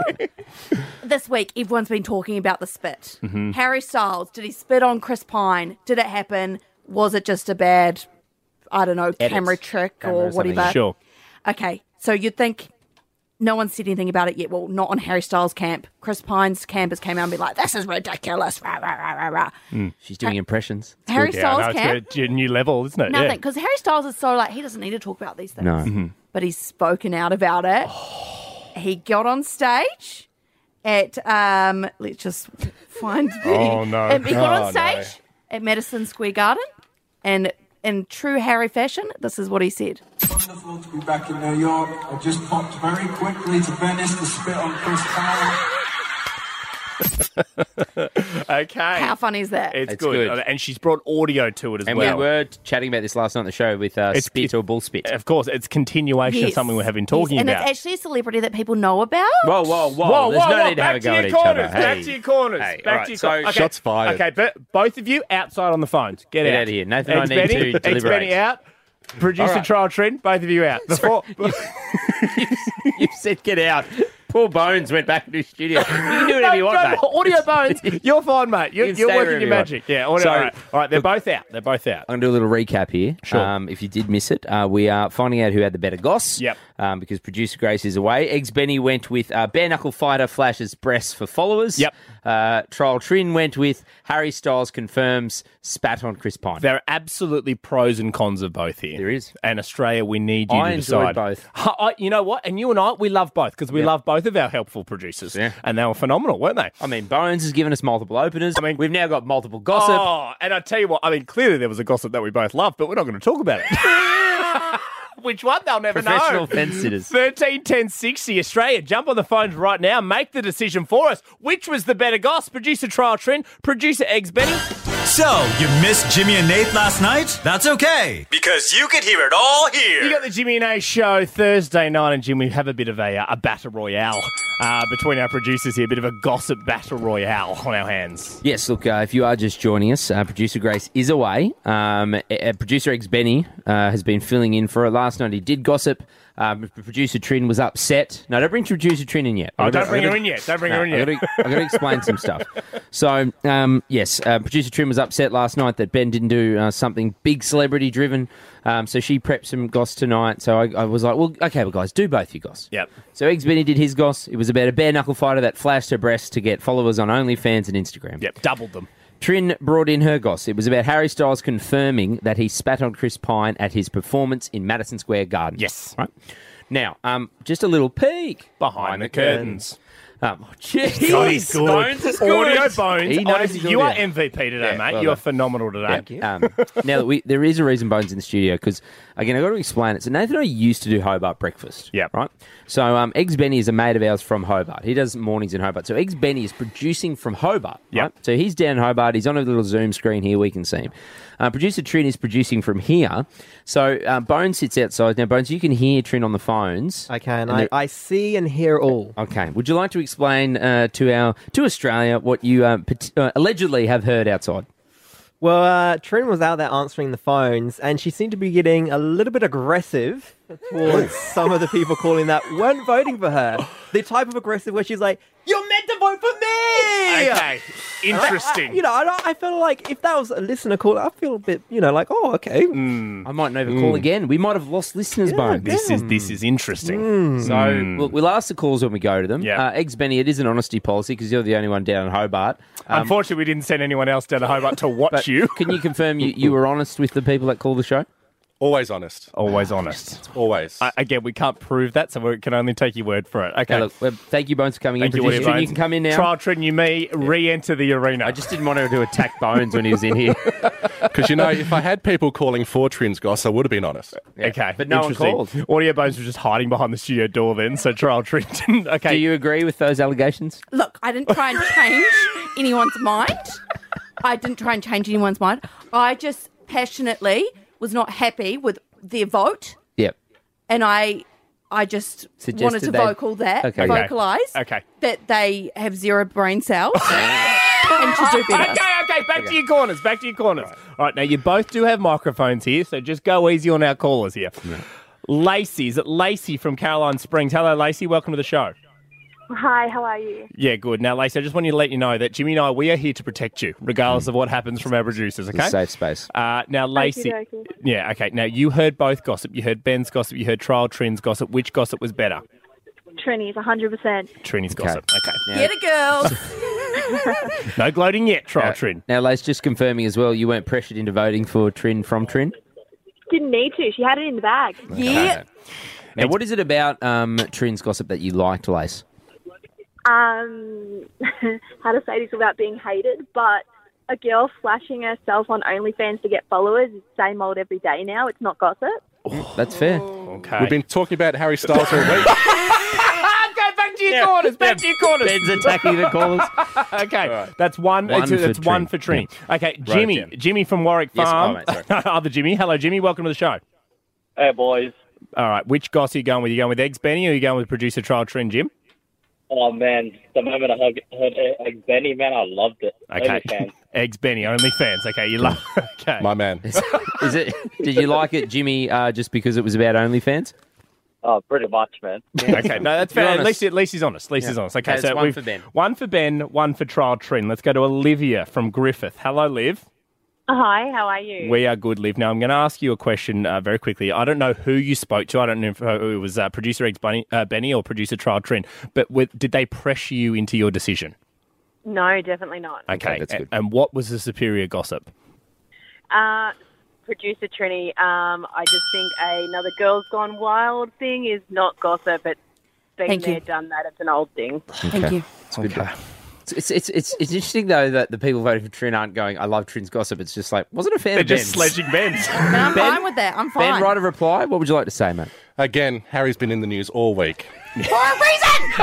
this week, everyone's been talking about the spit. Mm-hmm. Harry Styles, did he spit on Chris Pine? Did it happen? Was it just a bad, I don't know, Edit. camera trick Camera or or something. whatever? Sure. Okay, so you'd think no one said anything about it yet. Well, not on Harry Styles' camp. Chris Pine's campers came out and be like, "This is ridiculous." Rah, rah, rah, rah, rah. She's doing impressions. Harry Yeah, Styles' no, it's camp. a new level, isn't it? Nothing, Yeah. because Harry Styles is so like he doesn't need to talk about these things. No. Mm-hmm. But he's spoken out about it. He got on stage at um let's just find the Oh, no. Um, he got Oh, on stage at Madison Square Garden, and in true Harry fashion, this is what he said. Wonderful to be back in New York. I just popped very quickly to Venice to spit on Chris Pine. Okay. How funny is that? It's, It's good. good. And she's brought audio to it as And well. we were chatting about this last night on the show with uh, It's- spit or bull spit. Of course, it's continuation of Yes. something we have been talking Yes, and about. it's actually a celebrity that people know about. Whoa, whoa, whoa. Whoa, There's whoa, no whoa. need to Back have a to go your at each corners. other. Back Hey. to your corners. Hey, Back all right, to your so- corners. Okay. Shots fired. Okay, but both of you outside on the phones. Get, Get out. out of here. Nathan and I Eggs need Benny, to Eggs deliberate. Benny out. Producer All right. trial Trent, both of you out. Before, You said get out. Poor Bones went back into his studio. You can do whatever you want, no, mate. Audio Bones, you're fine, mate. You're, You can you're stay working wherever your you want. magic. Yeah, audio, So, all right. All right, they're look- both out. They're both out. I'm going to do a little recap here. Sure. Um, if you did miss it, uh, we are finding out who had the better goss. Yep. um, because producer Grace is away. Eggs Benny went with uh, bare knuckle fighter flashes breasts for followers. Yep. Uh, Trial Trin went with Harry Styles confirms spat on Chris Pine. There are absolutely pros and cons of both here. There is. And Australia, we need you I to enjoyed decide. both. Ha- I- you know what? And you and I, we love both because we Yep. love both of our helpful producers. Yeah. And they were phenomenal, weren't they? I mean, Bones has given us multiple openers. I mean, we've now got multiple gossip. Oh, and I tell you what, I mean, clearly there was a gossip that we both loved, but we're not going to talk about it. Which one? They'll never know. Professional fence sitters. thirteen ten sixty Australia. Jump on the phones right now. Make the decision for us. Which was the better goss? Producer Trial Trend, producer Eggs Benny. So, you missed Jimmy and Nate last night? That's okay, because you could hear it all here. You got the Jimmy and A show Thursday night, and Jim, we have a bit of a, uh, a battle royale uh, between our producers here, a bit of a gossip battle royale on our hands. Yes, look, uh, if you are just joining us, uh, producer Grace is away. Um, uh, producer Eggs Benny uh, has been filling in for her. Last night he did gossip. Um, producer Trin was upset. No, don't bring producer Trin in yet. Oh, I've don't gotta- bring I've her gotta- in yet. Don't bring No, her in I've yet. gotta- I've got to explain some stuff. So, um, yes, uh, producer Trin was upset last night that Ben didn't do uh, something big celebrity driven. Um, so she prepped some goss tonight. So I, I was like, well, okay, well, guys, do both you goss. Yep. So Eggs Benny did his goss. It was about a bare knuckle fighter that flashed her breasts to get followers on OnlyFans and Instagram. Yep, doubled them. Trin brought in her goss. It was about Harry Styles confirming that he spat on Chris Pine at his performance in Madison Square Garden. Yes. Right? Now, um, just a little peek Behind the curtains. Um, oh, jeez. God, he's good. Bones is good. Audio Bones. He knows Honestly, his you are audio. M V P today, Yeah, mate. well you are done. phenomenal today. Thank you. Um, now, that we, there is a reason Bones in the studio because, again, I've got to explain it. So, Nathan and I used to do Hobart breakfast. Yeah. Right? So, um, Eggs Benny is a mate of ours from Hobart. He does mornings in Hobart. So, Eggs Benny is producing from Hobart. Yep. Right? So, he's down in Hobart. He's on a little Zoom screen here. We can see him. Uh, producer Trin is producing from here. So, uh, Bones sits outside. Now, Bones, you can hear Trin on the phones. I can. And I, there- I see and hear all. Okay. Would you like to explain uh, to our to Australia what you uh, pat- uh, allegedly have heard outside? Well, uh, Trin was out there answering the phones, and she seemed to be getting a little bit aggressive towards some of the people calling that weren't voting for her. The type of aggressive where she's like, "You're meant to vote for me!" Okay. Interesting. You know, I, don't- I felt like if that was a listener call, I feel a bit, you know, like, oh, okay. I might never call again. We might have lost listeners, Bones. This is this is interesting. Mm. So we'll, we'll ask the calls when we go to them. Yeah. Uh, Eggs Benny, it is an honesty policy because you're the only one down in Hobart. Um, Unfortunately, we didn't send anyone else down to Hobart to watch but you. Can you confirm you, you were honest with the people that call the show? Always honest. Always honest. Always. Uh, again, we can't prove that, so we can only take your word for it. Okay. Okay, look, well, thank you, Bones, for coming Thank in. you, Producer Woody Trin, you Bones. can come in now. Trial Trin, you may re-enter the arena. I just didn't want her to attack Bones when he was in here. Because, you know, if I had people calling for Trin's goss, I would have been honest. Okay, but no one interesting. called. Audio Bones was just hiding behind the studio door then, so Trial Trin didn't. Okay. Do you agree with those allegations? Look, I didn't try and change anyone's mind. I didn't try and change anyone's mind. I just passionately was not happy with their vote, Yep. and I, I just Suggested wanted to they- vocal that, Okay. Okay. vocalise Okay. that they have zero brain cells and should do better. Okay, okay, back to your corners, back to your corners. All right, now you both do have microphones here, so just go easy on our callers here. Lacey, is it Lacey from Caroline Springs? Hello, Lacey, welcome to the show. Hi, how are you? Yeah, good. Now, Lacey, I just want you to let you know that Jimmy and I, we are here to protect you, regardless of what happens from our producers, It's okay? a safe space. Uh, now, Lacey. Okey-dokey. Yeah, okay. Now, you heard both gossip. You heard Ben's gossip. You heard Trial Trin's gossip. Which gossip was better? Trini's, one hundred percent. Trini's gossip. Okay. Now, Get it, girls. no gloating yet, Trial Uh, Trin. Now, Lace, just confirming as well, you weren't pressured into voting for Trin from Trin? Didn't need to. She had it in the bag. Yeah. Now, what is it about um, Trin's gossip that you liked, Lace? Um, how to say this without being hated, but a girl flashing herself on OnlyFans to get followers is the same old every day now. It's not gossip. That's fair. Okay. We've been talking about Harry Styles all week. Go back to your corners. Back to your corners. Ben's attacking the callers. Okay, that's one. One it's, for it's one Trin. for Trini. Okay, it Jimmy. down. Jimmy from Warwick Yes, Farm. oh, mate, sorry. Other Jimmy. Hello, Jimmy. Welcome to the show. Hey, boys. All right, which goss are you going with? You going with Eggs Benny or are you going with producer Trial Trin, Jim? Oh, man. The moment I heard, heard Eggs Benny, man, I loved it. Okay. OnlyFans. Eggs Benny, only fans. Okay, you love. Okay. My man. Is, is it? Did you like it, Jimmy, uh, just because it was about OnlyFans? Oh, pretty much, man. Okay, no, that's fair. You're At honest. least, at least he's honest. At least Yeah. he's honest. Okay, Okay, so it's one we've for Ben. one for Ben, one for Trial Trin. Let's go to Olivia from Griffith. Hello, Liv. Hi, how are you? We are good, Liv. Now, I'm going to ask you a question uh, very quickly. I don't know who you spoke to. I don't know if uh, it was uh, producer Eggs Bunny, uh, Benny or producer Trial Trin, but with, did they pressure you into your decision? No, definitely not. Okay, that's good. And, and what was the superior gossip? Uh, producer Trini, um, I just think another Girls Gone Wild thing is not gossip. It's been Thank there, you. done that. It's an old thing. Thank you. It's good. Okay. It's, it's it's it's interesting though that the people voting for Trin aren't going, I love Trin's gossip. It's just like, wasn't a fan They're of just Ben's. sledging Ben's. And I'm Ben? fine with that. I'm fine. Ben, write a reply. What would you like to say, mate? Again, Harry's been in the news all week. For a reason!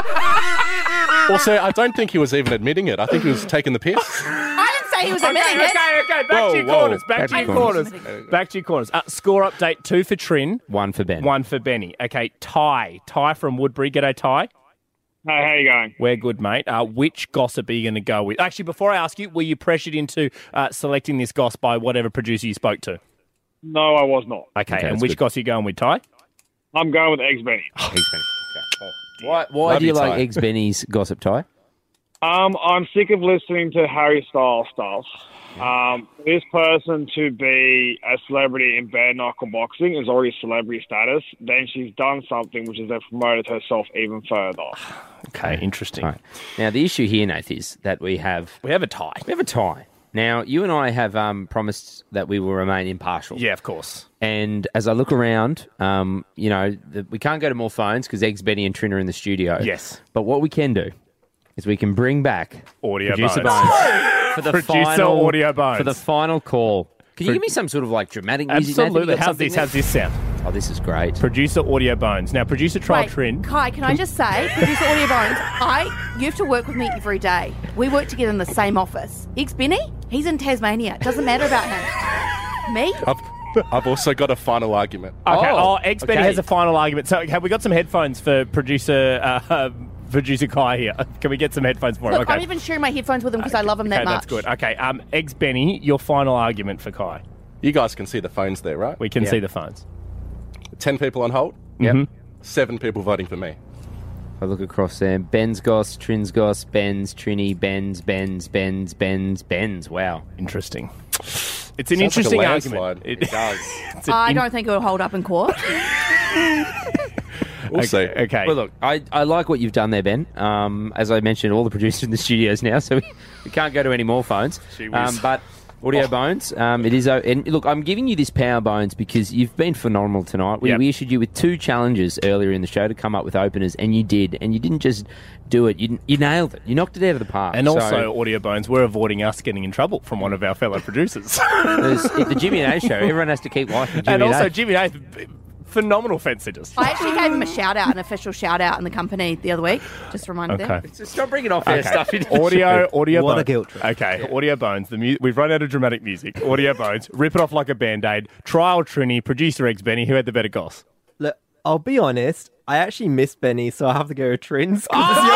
Also, I don't think he was even admitting it. I think he was taking the piss. I didn't say he was Okay, admitting it. okay, okay. Back Whoa, to your whoa. corners. Back, Back to to your your corners. Back to your corners. Uh, score update, two for Trin. One for Ben. One for Benny. Okay, Ty. Ty from Woodbury. G'day, Ty. Hey, how you going? We're good, mate. Uh, which gossip are you going to go with? Actually, before I ask you, were you pressured into uh, selecting this goss by whatever producer you spoke to? No, I was not. Okay, Okay, and that's which good. goss are you going with, Ty? I'm going with Eggs Benny. Eggs Benny. Okay. Why, why Love do you you, like Ty. Eggs Benny's gossip, Ty? Um, I'm sick of listening to Harry Styles stuff. Um, this person to be a celebrity in bare knuckle boxing is already celebrity status. Then she's done something which has then promoted herself even further. Okay, interesting. All right. Now, the issue here, Nath, is that we have... We have a tie. We have a tie. Now, you and I have um, promised that we will remain impartial. Yeah, of course. And as I look around, um, you know, the, we can't go to more phones because Eggs, Benny and Trin are in the studio. Yes. But what we can do is we can bring back Audio Producer Bones. Bones for the Producer final Audio Bones. for the final call. Can you For- give me some sort of like dramatic music? Nathan? You Absolutely. got How's something this? there? How's this sound? Oh, this is great. Producer Audio Bones. Now, producer Trial Wait, Trin. Kai, can I just say, producer Audio Bones, I, you have to work with me every day. We work together in the same office. Eggs Benny, he's in Tasmania. It doesn't matter about him. Me? I've, I've also got a final argument. Okay. Oh, Oh, Eggs Benny okay. has a final argument. So, have we got some headphones for producer uh, producer Kai here? Can we get some headphones for him? Look, Okay. I'm even sharing my headphones with him because I love him that okay, much. that's good. Okay. Um, Eggs Benny, your final argument for Kai. You guys can see the phones there, right? We can Yeah. see the phones. Ten people on hold. Yep. Seven people voting for me. I look across there. Ben's goss, Trin's goss, Ben's, Trini, Ben's, Ben's, Ben's, Ben's, Ben's. Wow. Interesting. It's an Sounds like a interesting landslide. argument. It does. It's an I in- don't think it will hold up in court. We'll see. Okay. okay. Well, look, I, I like what you've done there, Ben. Um, as I mentioned, all the producers in the studios now, so we, we can't go to any more phones. Gee whiz. Um, but Audio Oh. Bones, um, it is. o- And look, I'm giving you this power, Bones, because you've been phenomenal tonight. We, Yep. we issued you with two challenges earlier in the show to come up with openers, and you did. And you didn't just do it; you, you nailed it. You knocked it out of the park. And So, also, Audio Bones, we're avoiding us getting in trouble from one of our fellow producers. there's- at the Jimmy and A show, everyone has to keep liking Jimmy and and also, A. Jimmy Nath, phenomenal fence sitters. I actually gave him a shout out, an official shout out in the company the other week. Just reminded them. Okay. Just stop bringing off air Okay. stuff into the Audio, show. audio. What a bones. guilt trip. Okay, Audio Bones. The mu- we've run out of dramatic music. Audio Bones. Rip it off like a band-aid. Trial Trini. Producer Eggs Benny. Who had the better goss? Look, I'll be honest. I actually miss Benny, so I have to go with Trins. 'cause it's the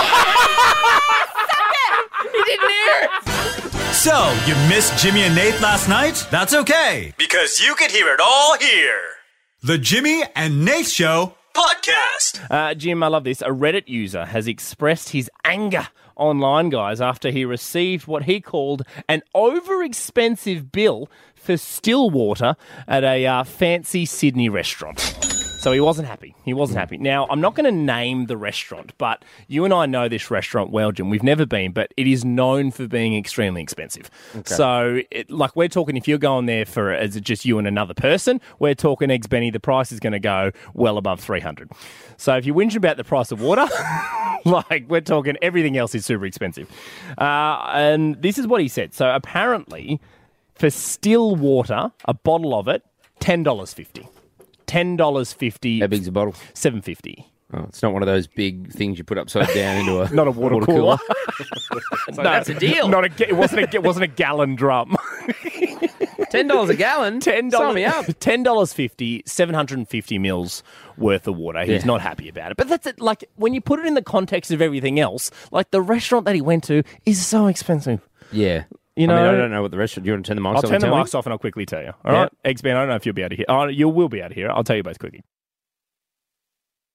only one- He didn't hear it. So, you missed Jimmy and Nate last night? That's okay, because you could hear it all here. The Jimmy and Nate Show podcast. Uh, Jim, I love this. A Reddit user has expressed his anger online, guys, after he received what he called an over-expensive bill for still water at a uh, fancy Sydney restaurant. So he wasn't happy. He wasn't happy. Now, I'm not going to name the restaurant, but you and I know this restaurant well, Jim. We've never been, but it is known for being extremely expensive. Okay. So, it, like, we're talking, if you're going there for as just you and another person, we're talking Eggs Benny, the price is going to go well above three hundred. So if you're whinging about the price of water, like, we're talking everything else is super expensive. Uh, and this is what he said. So apparently, for still water, a bottle of it, ten dollars fifty. ten dollars fifty. How big's a bottle? seven fifty. Oh, it's not one of those big things you put upside down into a Not a water, cooler. So that's a deal. Not a, ga- it wasn't a, it wasn't a gallon drum. Ten dollars a gallon. Ten Sign dollars. me up. Ten dollars fifty. Seven hundred and fifty mils worth of water. He's Yeah. not happy about it. But that's it. Like, when you put it in the context of everything else, like the restaurant that he went to is so expensive. Yeah. You I mean, know- I don't know what the restaurant. Do you want to turn the mics I'll off? turn and the tell me? mics off and I'll quickly tell you. All Yeah. right, Eggs Ben, I don't know if you'll be able to hear. Oh, you will be able to hear it. I'll tell you both quickly.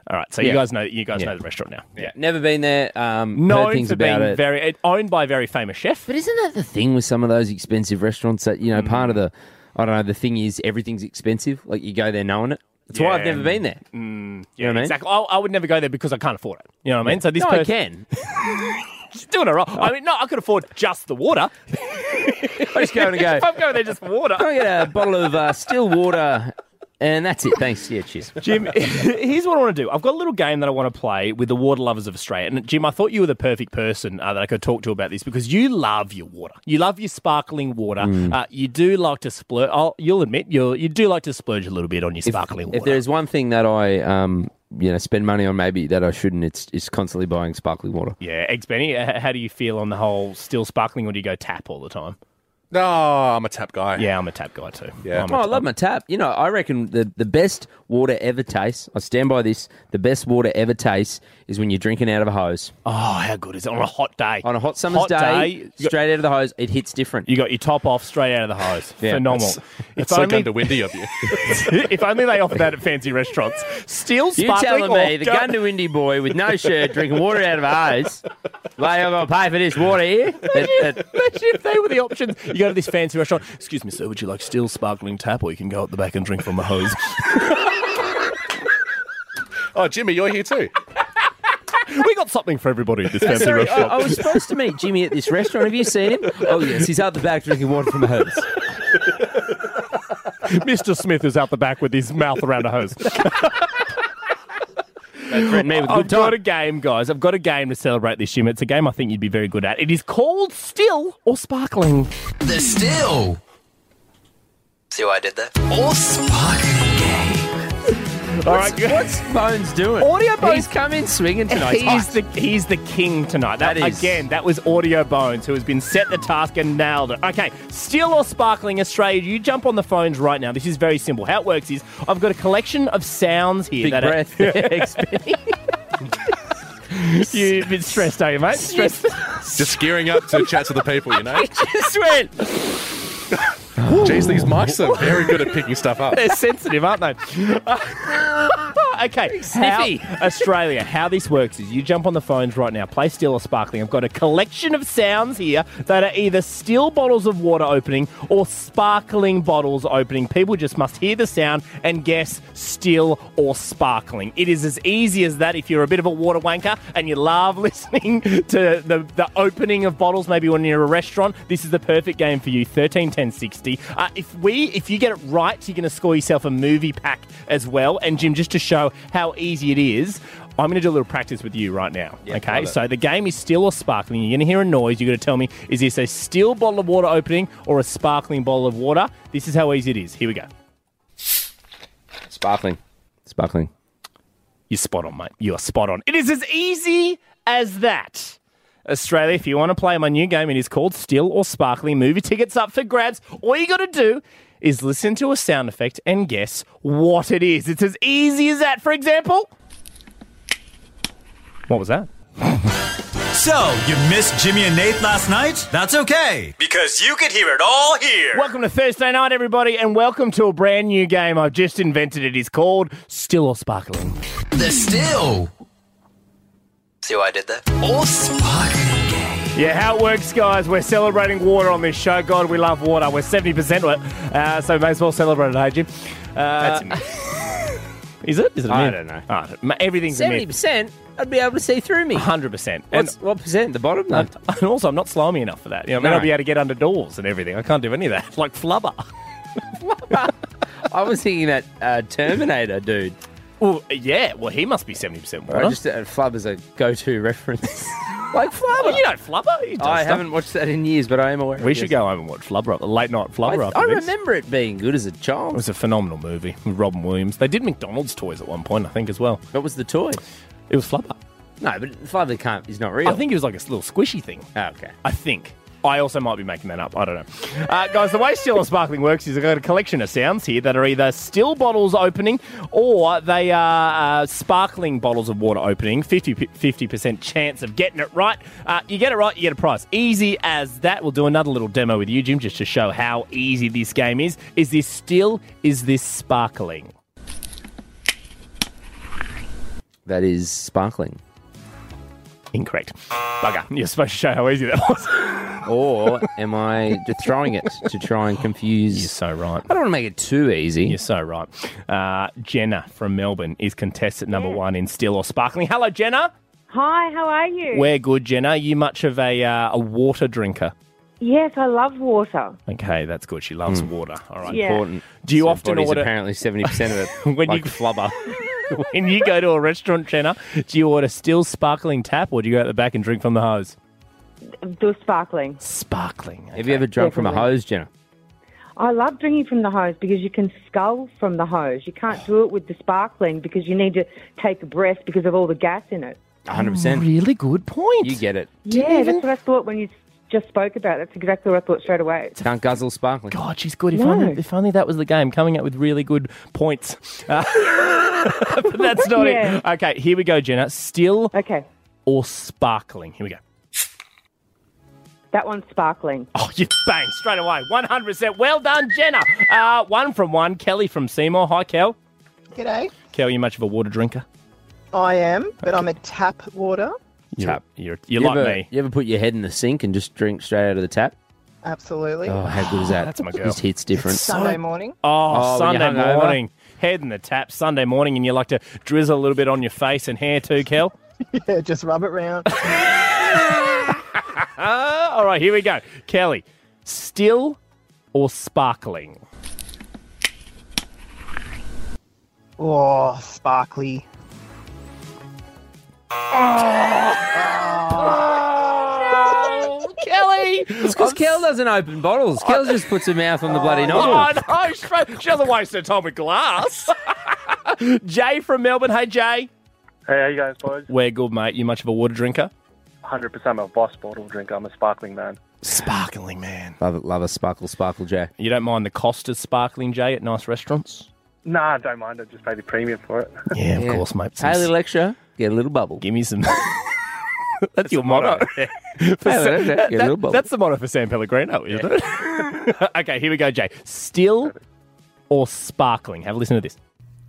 All right, so Yeah. you guys know you guys Yeah. know the restaurant now. Yeah. Never been there. Um, heard Known things for about being it. very it, owned by a very famous chef. But isn't that the thing with some of those expensive restaurants that, you know, Mm. part of the, I don't know, the thing is everything's expensive. Like you go there knowing it. That's why I've Yeah. never been there. Mm, You know yeah, what I mean? exactly. I, I would never go there because I can't afford it. You know what I mean? So this No, I person, can. She's doing it right. I mean, no, I could afford just the water. I just go and go. If I'm going there just for water. Can I get a bottle of uh, still water? And that's it. Thanks. Yeah, cheers. Jim, here's what I want to do. I've got a little game that I want to play with the water lovers of Australia. And Jim, I thought you were the perfect person uh, that I could talk to about this because you love your water. You love your sparkling water. Mm. Uh, you do like to splurge. I'll, you'll admit you you do like to splurge a little bit on your sparkling If water. there's one thing that I, um, you know, spend money on, maybe that I shouldn't, it's it's constantly buying sparkling water. Yeah, Eggs Benny, h- how do you feel on the whole still sparkling or do you go tap all the time? No, I'm a tap guy. Yeah, I'm a tap guy too. Yeah. I'm Oh, a I love my tap. You know, I reckon the, the best water ever tastes, I stand by this, the best water ever tastes is when you're drinking out of a hose. Oh, how good is it on a hot day? On a hot summer's Hot day, day, you got- straight out of the hose, it hits different. You got your top off straight out of the hose. Yeah. Phenomenal. That's, that's so Gundawindi of you. If only they offered that at fancy restaurants. Still You sparkling telling or me the go- Gundawindi boy with no shirt drinking water out of a hose, like I'm going to pay for this water here? That- that- Imagine if they were the options. You go to this fancy restaurant. Excuse me, sir, would you like still sparkling tap or you can go at the back and drink from a hose? Oh, Jimmy, you're here too. We got something for everybody at this fancy Sorry, I, restaurant. I was supposed to meet Jimmy at this restaurant. Have you seen him? Oh, yes, he's out the back drinking water from a hose. Mister Smith is out the back with his mouth around a hose. Don't threaten me with a I've good got time. a game, guys. I've got a game to celebrate this, Jim. It's a game I think you'd be very good at. It is called Still or Sparkling. The still. See what I did there? Or sparkling game. All right, good. What's Bones doing? Audio Bones. He's come in swinging tonight. He's the he's the king tonight. That, That is- again, that was Audio Bones, who has been set the task and nailed it. Okay, Still or Sparkling Australia, you jump on the phones right now. This is very simple. How it works is I've got a collection of sounds here. Big that breath. Are, you're a bit stressed, are you, mate? Stressed. Just gearing up to chat to the people, you know? Just went. Jeez, these mics are very good at picking stuff up. They're sensitive, aren't they? Okay, how, sniffy. Australia, how this works is you jump on the phones right now, play Still or Sparkling. I've got a collection of sounds here that are either still bottles of water opening or sparkling bottles opening. People just must hear the sound and guess still or sparkling. It is as easy as that if you're a bit of a water wanker and you love listening to the, the opening of bottles, maybe when you're in a restaurant. This is the perfect game for you, thirteen ten sixty. Uh, if we, if you get it right, you're going to score yourself a movie pack as well. And Jim, just to show how easy it is, I'm going to do a little practice with you right now. Yeah, okay, love it. so the game is still or sparkling. You're going to hear a noise. You're going to tell me, is this a still bottle of water opening or a sparkling bottle of water? This is how easy it is. Here we go. Sparkling. Sparkling. You're spot on, mate. You are spot on. It is as easy as that. Australia, if you want to play my new game, it is called Still or Sparkling. Movie tickets up for grabs. All you got to do is listen to a sound effect and guess what it is. It's as easy as that. For example, what was that? So, you missed Jimmy and Nate last night? That's okay, because you could hear it all here. Welcome to Thursday night, everybody, and welcome to a brand new game I've just invented. It is called Still or Sparkling. The still. See what I did there? Or sparkling game. Yeah, how it works, guys. We're celebrating water on this show. God, we love water. We're seventy percent wet, uh, so may as well celebrate it, hey, Jim? Uh, That's a myth. Is it? Is it a I myth? don't know. Oh, I don't- ma- everything's a seventy myth. percent? I'd be able to see through me. one hundred percent. And, What's, what percent? The bottom, though? and also, I'm not slimy enough for that. You know, I mean, No. I'll be able to get under doors and everything. I can't do any of that. Like Flubber. I was thinking that uh, Terminator dude. Well, yeah. Well, he must be seventy percent water. I just uh, Flubber's a go-to reference. Like Flubber. Well, you know Flubber. He does I stuff. haven't watched that in years, but I am aware. We of should it. go home and watch Flubber, up, the late night Flubber I, after I this. remember it being good as a child. It was a phenomenal movie with Robin Williams. They did McDonald's toys at one point, I think, as well. What was the toy? It was Flubber. No, but Flubber can't. Is not real. I think it was like a little squishy thing. Oh, okay. I think. I also might be making that up. I don't know. Uh, guys, the way Still or Sparkling works is I've got a collection of sounds here that are either still bottles opening or they are uh, sparkling bottles of water opening. fifty percent chance of getting it right. Uh, you get it right, you get a prize. Easy as that. We'll do another little demo with you, Jim, just to show how easy this game is. Is this still? Is this sparkling? that is sparkling. Incorrect. Bugger. You're supposed to show how easy that was. Or am I just throwing it to try and confuse? You're so right. I don't want to make it too easy. You're so right. Uh, Jenna from Melbourne is contestant number one in still or sparkling. Hello, Jenna. Hi, how are you? We're good, Jenna. Are you much of a uh, a water drinker? Yes, I love water. Okay, that's good. She loves water. All right. Yeah. Important. Do you So often body's order? apparently seventy percent of it. when like you flubber. when you go to a restaurant, Jenna, do you order still sparkling tap, or do you go out the back and drink from the hose? Do sparkling. Sparkling. Have you ever drunk from a Definitely. hose, Jenna? I love drinking from the hose because you can scull from the hose. You can't do it with the sparkling because you need to take a breath because of all the gas in it. one hundred percent. Really good point. You get it. Yeah, that's what I thought when you just spoke about it. That's exactly what I thought straight away. Can't guzzle sparkling. God, she's good. If, No. only, if only that was the game, coming up with really good points. Uh, but that's not Yeah. it. Okay, here we go, Jenna. Still Okay, or sparkling? Here we go. that one's sparkling. Oh, you bang, straight away. one hundred percent. Well done, Jenna. Uh, one from one. Kelly from Seymour. Hi, Kel. G'day. Kel, you much of a water drinker? I am, but I'm a tap water. You're, you're, you're You like ever, me. You ever put your head in the sink and just drink straight out of the tap? Absolutely. Oh, how good is that? That's my girl. Just hits different. Sunday morning. Oh, Oh, when you're Sunday hungover? morning. Head in the tap, Sunday morning, and you like to drizzle a little bit on your face and hair too, Kel? Yeah, just rub it round. Uh, all right, here we go. Kelly, still or sparkling? Oh, sparkly. Oh, Kelly! It's because Kel doesn't open bottles. Kel just puts her mouth on the bloody Oh, nozzle. no, straight- she doesn't waste her time with glass. Jay from Melbourne. Hey, Jay. Hey, how you guys, boys? We're good, mate. You much of a water drinker? one hundred percent I'm a Boss bottle drinker. I'm a sparkling man. Sparkling, man. Love it. Love a sparkle, sparkle, Jay. You don't mind the cost of sparkling, Jay, at nice restaurants? Nah, I don't mind. I just pay the premium for it. Yeah, of course, mate. Pay a little extra, get a little bubble. Give me some. That's your motto. For Hey, Sa- look, get a that- little bubble. that's the motto for San Pellegrino, isn't it? Okay, here we go, Jay. Still or sparkling? Have a listen to this.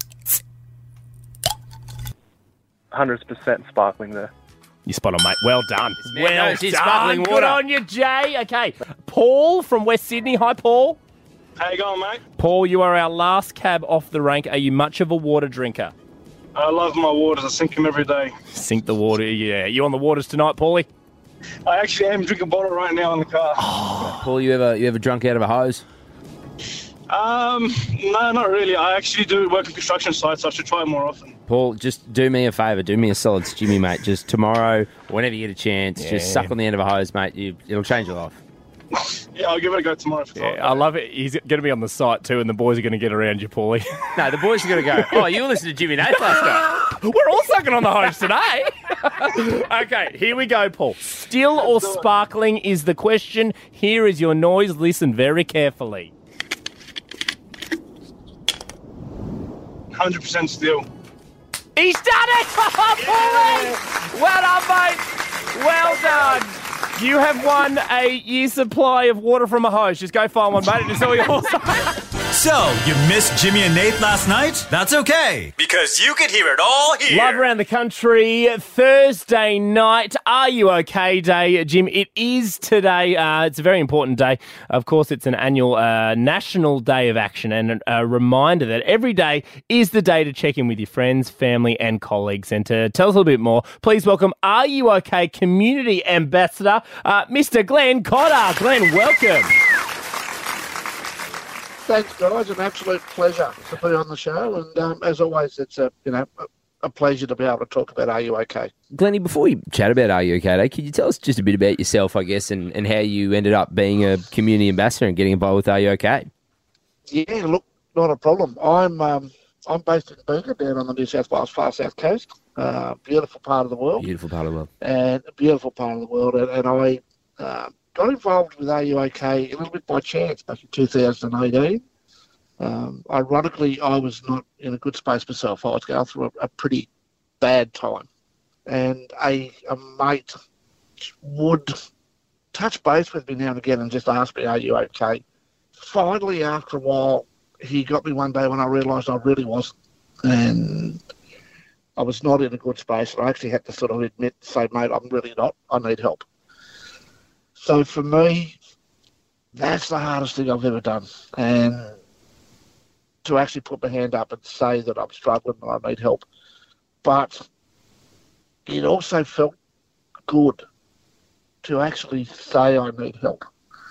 one hundred percent sparkling there. You spot on, mate. Well done. man Well knows his done. sparkling Good water. on you, Jay. Okay, Paul from West Sydney. Hi, Paul. How you going, mate? Paul, you are our last cab off the rank. Are you much of a water drinker? I love my waters. I sink them every day. Sink the water, yeah. You on the waters tonight, Paulie? I actually am drinking a bottle right now in the car. Paul, you ever you ever drunk out of a hose? Um, no, not really. I actually do work on construction sites, so I should try it more often. Paul, just do me a favour. Do me a solid, Jimmy, mate. Just tomorrow, whenever you get a chance, Yeah. just suck on the end of a hose, mate. You, it'll change your life. Yeah, I'll give it a go tomorrow. For Yeah, I love it. He's going to be on the site too, and the boys are going to get around you, Paulie. No, the boys are going to go, oh, you listen to Jimmy Nath last night. We're all sucking on the hose today. Okay, here we go, Paul. Still or sparkling is the question. Here is your noise. Listen very carefully. one hundred percent still. He's done it! Paulie! Well done, mate. Well done. You have won a year's supply of water from a hose. Just go find one, mate, and it's all yours. So, you missed Jimmy and Nate last night? That's okay, because you could hear it all here. Live around the country, Thursday night. Are you okay day, Jim? It is today. Uh, it's a very important day. Of course, it's an annual uh, National Day of Action, and a reminder that every day is the day to check in with your friends, family, and colleagues. And to tell us a little bit more, please welcome Are You Okay Community Ambassador, uh, Mister Glenn Cotter. Glenn, welcome. Thanks, guys. An absolute pleasure to be on the show, and um, as always, it's a you know a, a pleasure to be able to talk about Are You Okay? Glennie, before we chat about Are You Okay Day, could you tell us just a bit about yourself, I guess, and, and how you ended up being a community ambassador and getting involved with Are You Okay? Yeah, look, not a problem. I'm um, I'm based in Bega, down on the New South Wales far south coast. Uh, beautiful part of the world, Beautiful part of the world. and a beautiful part of the world, and, and I. Uh, got involved with Are You Okay a little bit by chance back in two thousand eighteen. Um, ironically, I was not in a good space myself. I was going through a, a pretty bad time. And a, a mate would touch base with me now and again and just ask me, are you okay? Finally, after a while, he got me one day when I realised I really wasn't. And I was not in a good space, and I actually had to sort of admit, say, mate, I'm really not. I need help. So for me, that's the hardest thing I've ever done. And to actually put my hand up and say that I'm struggling and I need help. But it also felt good to actually say I need help.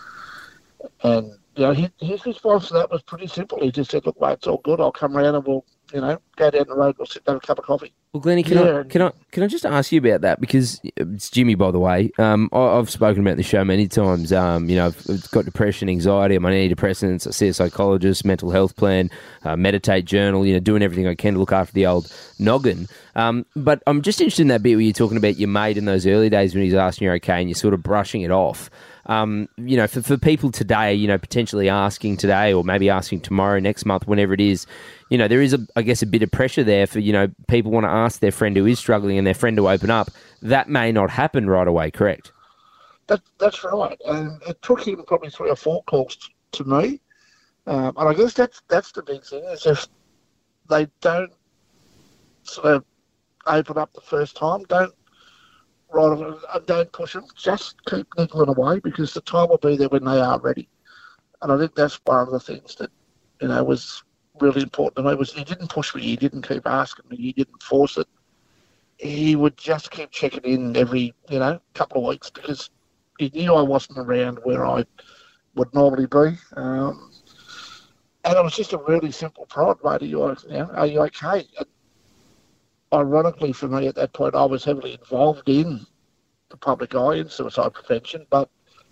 And, you know, his, his response to that was pretty simple. He just said, look, mate, it's all good. I'll come round and we'll, you know, go down the road, we'll sit and have a cup of coffee. Well, Glennie, can Yeah. I can I can I just ask you about that? Because it's Jimmy, by the way. Um, I, I've spoken about the show many times. Um, you know, I've, I've got depression, anxiety, I'm on antidepressants. I see a psychologist, mental health plan, uh, meditate, journal. You know, doing everything I can to look after the old noggin. Um, but I'm just interested in that bit where you're talking about your mate in those early days when he's asking you okay, and you're sort of brushing it off. Um, you know, for, for people today, you know, potentially asking today or maybe asking tomorrow, next month, whenever it is, you know, there is, a, I guess, a bit of pressure there for, you know, people want to ask their friend who is struggling and their friend to open up. That may not happen right away, correct? That, that's right. And it took him probably three or four calls t- to me. Um, and I guess that's, that's the big thing, is if they don't sort of open up the first time, don't right, and don't push them. Just keep niggling away, because the time will be there when they are ready. And I think that's one of the things that, you know, was really important to me, was he didn't push me, he didn't keep asking me, he didn't force it. He would just keep checking in every, you know, couple of weeks, because he knew I wasn't around where I would normally be. Um, and it was just a really simple prod, mate. Are you, you know, are you okay? And ironically for me at that point, I was heavily involved in the public eye in suicide prevention, but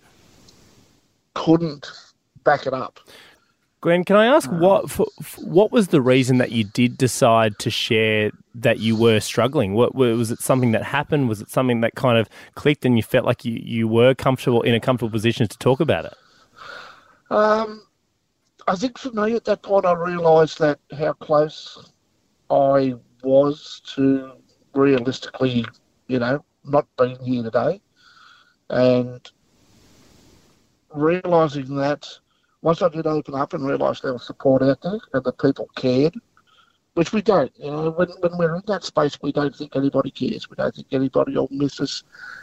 couldn't back it up. Glenn, can I ask what for, what was the reason that you did decide to share that you were struggling? What was it? Something that happened? Was it something that kind of clicked and you felt like you, you were comfortable in a comfortable position to talk about it? Um, I think for me at that point, I realised that how close I was to realistically, you know, not being here today, and realising that once I did open up and realise there was support out there and that people cared, which we don't. You know, when, when we're in that space, we don't think anybody cares. We don't think anybody will miss us.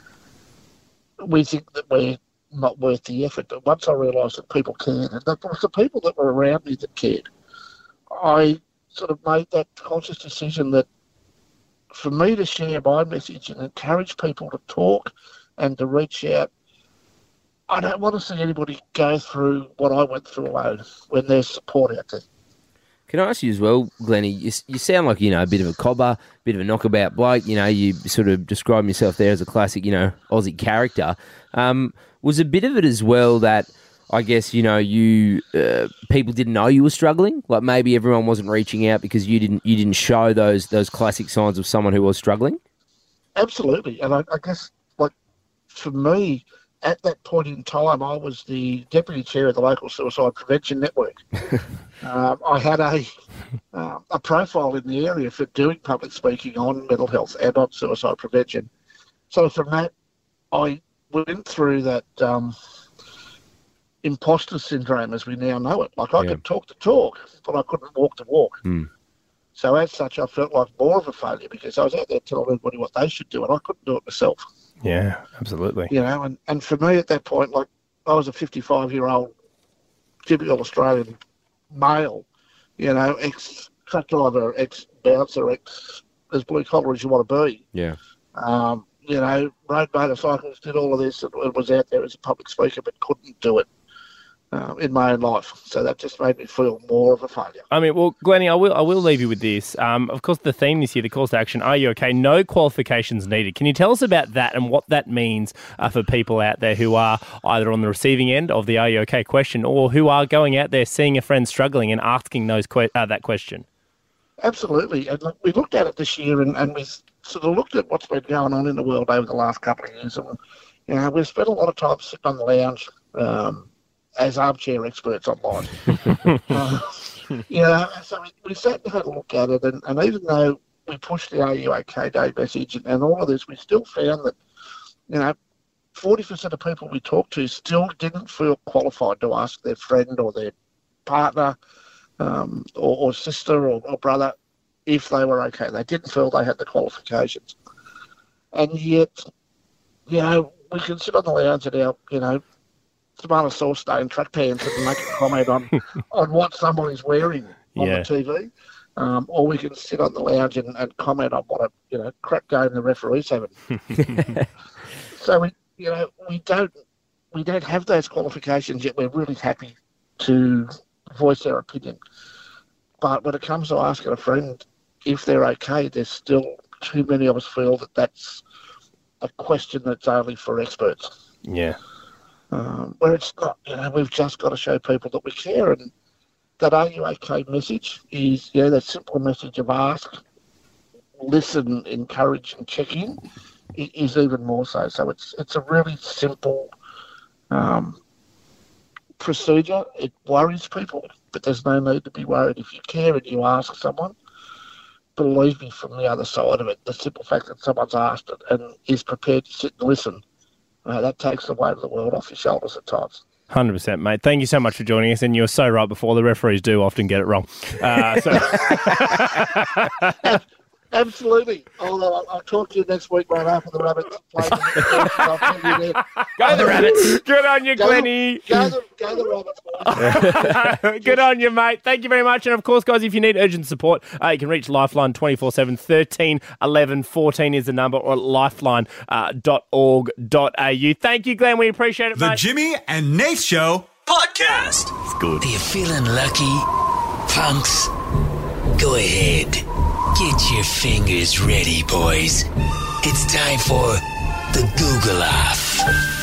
We think that we're not worth the effort. But once I realised that people cared, and that was the people that were around me that cared, I sort of made that conscious decision that for me to share my message and encourage people to talk and to reach out, I don't want to see anybody go through what I went through alone when there's support out there. Can I ask you as well, Glennie, you, you sound like, you know, a bit of a cobber, a bit of a knockabout bloke. You know, you sort of describe yourself there as a classic, you know, Aussie character. Um, was a bit of it as well that, I guess, you know, you uh, people didn't know you were struggling? Like maybe everyone wasn't reaching out because you didn't you didn't show those those classic signs of someone who was struggling? Absolutely. And I, I guess, like, for me, at that point in time, I was the deputy chair of the local suicide prevention network. um, I had a uh, a profile in the area for doing public speaking on mental health and on suicide prevention. So from that, I went through that um, imposter syndrome as we now know it. Like I Yeah. could talk the talk, but I couldn't walk the walk. Hmm. So as such, I felt like more of a failure because I was out there telling everybody what they should do, and I couldn't do it myself. Yeah, absolutely. You know, and, and for me at that point, like, I was a fifty-five-year-old typical Australian male, you know, ex-truck driver, ex-bouncer, ex as blue-collar as you want to be. Yeah. Um, you know, rode motorcycles, did all of this, and, and was out there as a public speaker, but couldn't do it um, in my own life. So that just made me feel more of a failure. I mean, well, Glennie, I will I will leave you with this. Um, of course, the theme this year, the calls to action, are you okay? No qualifications needed. Can you tell us about that and what that means uh, for people out there who are either on the receiving end of the are you okay question or who are going out there seeing a friend struggling and asking those que- uh, that question? Absolutely. And look, we looked at it this year and, and we sort of looked at what's been going on in the world over the last couple of years. And, you know, we've spent a lot of time sitting on the lounge um, as armchair experts online. uh, you know, so we, we sat and had a look at it. And, and even though we pushed the Are You OK Day message and, and all of this, we still found that, you know, forty percent of people we talked to still didn't feel qualified to ask their friend or their partner um, or, or sister or, or brother, if they were okay. They didn't feel they had the qualifications. And yet, you know, we can sit on the lounge in our, you know, tomato sauce stained track pants and make a comment on, on what somebody's wearing on Yeah. the T V. Um, or we can sit on the lounge and, and comment on what a, you know, crap game the referee's having. So we, you know, we don't, we don't have those qualifications yet. We're really happy to voice our opinion. But when it comes to asking a friend if they're okay, there's still too many of us feel that that's a question that's only for experts. Yeah. Um, where it's not, you know, we've just got to show people that we care. And that Are You OK message is, you know, that simple message of ask, listen, encourage and check in i- is even more so. So it's it's a really simple um, procedure. It worries people, but there's no need to be worried. If you care and you ask someone, believe me, from the other side of it, the simple fact that someone's asked it and is prepared to sit and listen, uh, that takes the weight of the world off your shoulders at times. one hundred percent, mate. Thank you so much for joining us. And you're so right before. The referees do often get it wrong. Uh, so Absolutely. I'll, I'll, I'll talk to you next week right after the Rabbits play. I'll tell you there. Go the Rabbits. Good on you, Go- Glennie. Go the, go the Rabbits. Good on you, mate. Thank you very much. And of course, guys, if you need urgent support, uh, you can reach Lifeline twenty-four seven. thirteen eleven fourteen is the number, or lifeline dot org dot a u. Thank you, Glenn. We appreciate it, The mate. Jimmy and Nate Show podcast. It's good. Are you feeling lucky, punks? Go ahead. Get your fingers ready, boys. It's time for the Google Off.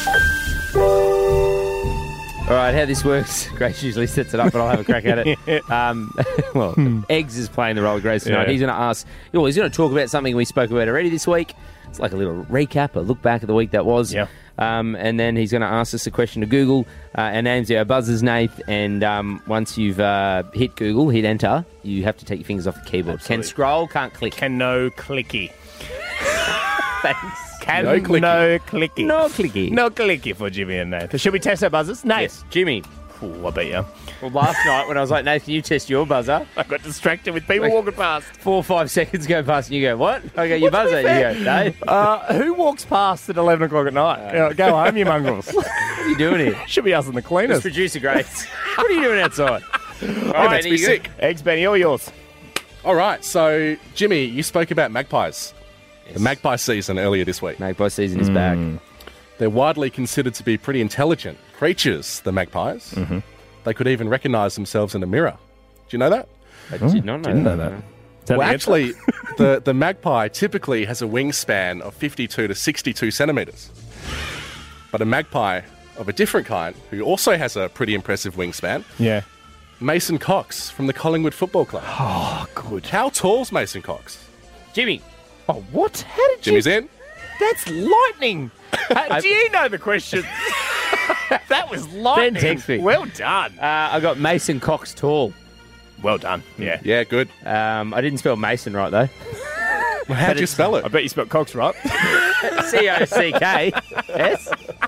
All right, how this works, Grace usually sets it up, but I'll have a crack at it. Um, well, Eggs is playing the role of Grace tonight. Yeah. He's going to ask, well, he's going to talk about something we spoke about already this week. It's like a little recap, a look back at the week that was. Yeah. Um, and then he's going to ask us a question to Google. Uh, our name's our buzzers, Nath. And um, once you've uh, hit Google, hit enter, you have to take your fingers off the keyboard. Can scroll, can't click. Can no clicky. Thanks. Can No no clicky. clicky. No clicky. No clicky for Jimmy and Nate. Should we test our buzzers? Nate. Yes, Jimmy. Ooh, I bet you. Well, last night when I was like, Nath, can you test your buzzer? I got distracted with people Like, walking past. Four or five seconds go past and you go, what? I go, your Well, to be buzzer. You fair, go, Dave. Uh, who walks past at eleven o'clock at night? You know, go home, you mongrels. What are you doing here? Should be us in the cleaners. It's producer Grace. What are you doing outside? All Hey, right, mates, Benny, be you good? sick. Eggs, Benny, all yours. All right, so Jimmy, you spoke about magpies. The magpie season earlier this week. Magpie season is back. They're widely considered to be pretty intelligent creatures, the magpies. Mm-hmm. They could even recognise themselves in a mirror. Do you know that? I did not know Didn't that. know that. Is that Well, the actually, the, the magpie typically has a wingspan of fifty-two to sixty-two centimetres. But a magpie of a different kind, who also has a pretty impressive wingspan, Yeah. Mason Cox from the Collingwood Football Club. Oh, good. How tall's Mason Cox? Jimmy. Oh, what? How did Jimmy's you... in. That's lightning. How, do you know the question? That was lightning. Ben text me. Well done. Uh, I got Mason Cox tall. Well done. Yeah. Yeah, good. Um, I didn't spell Mason right, though. Well, how'd you spell it? I bet you spelled Cox right. C O C K S.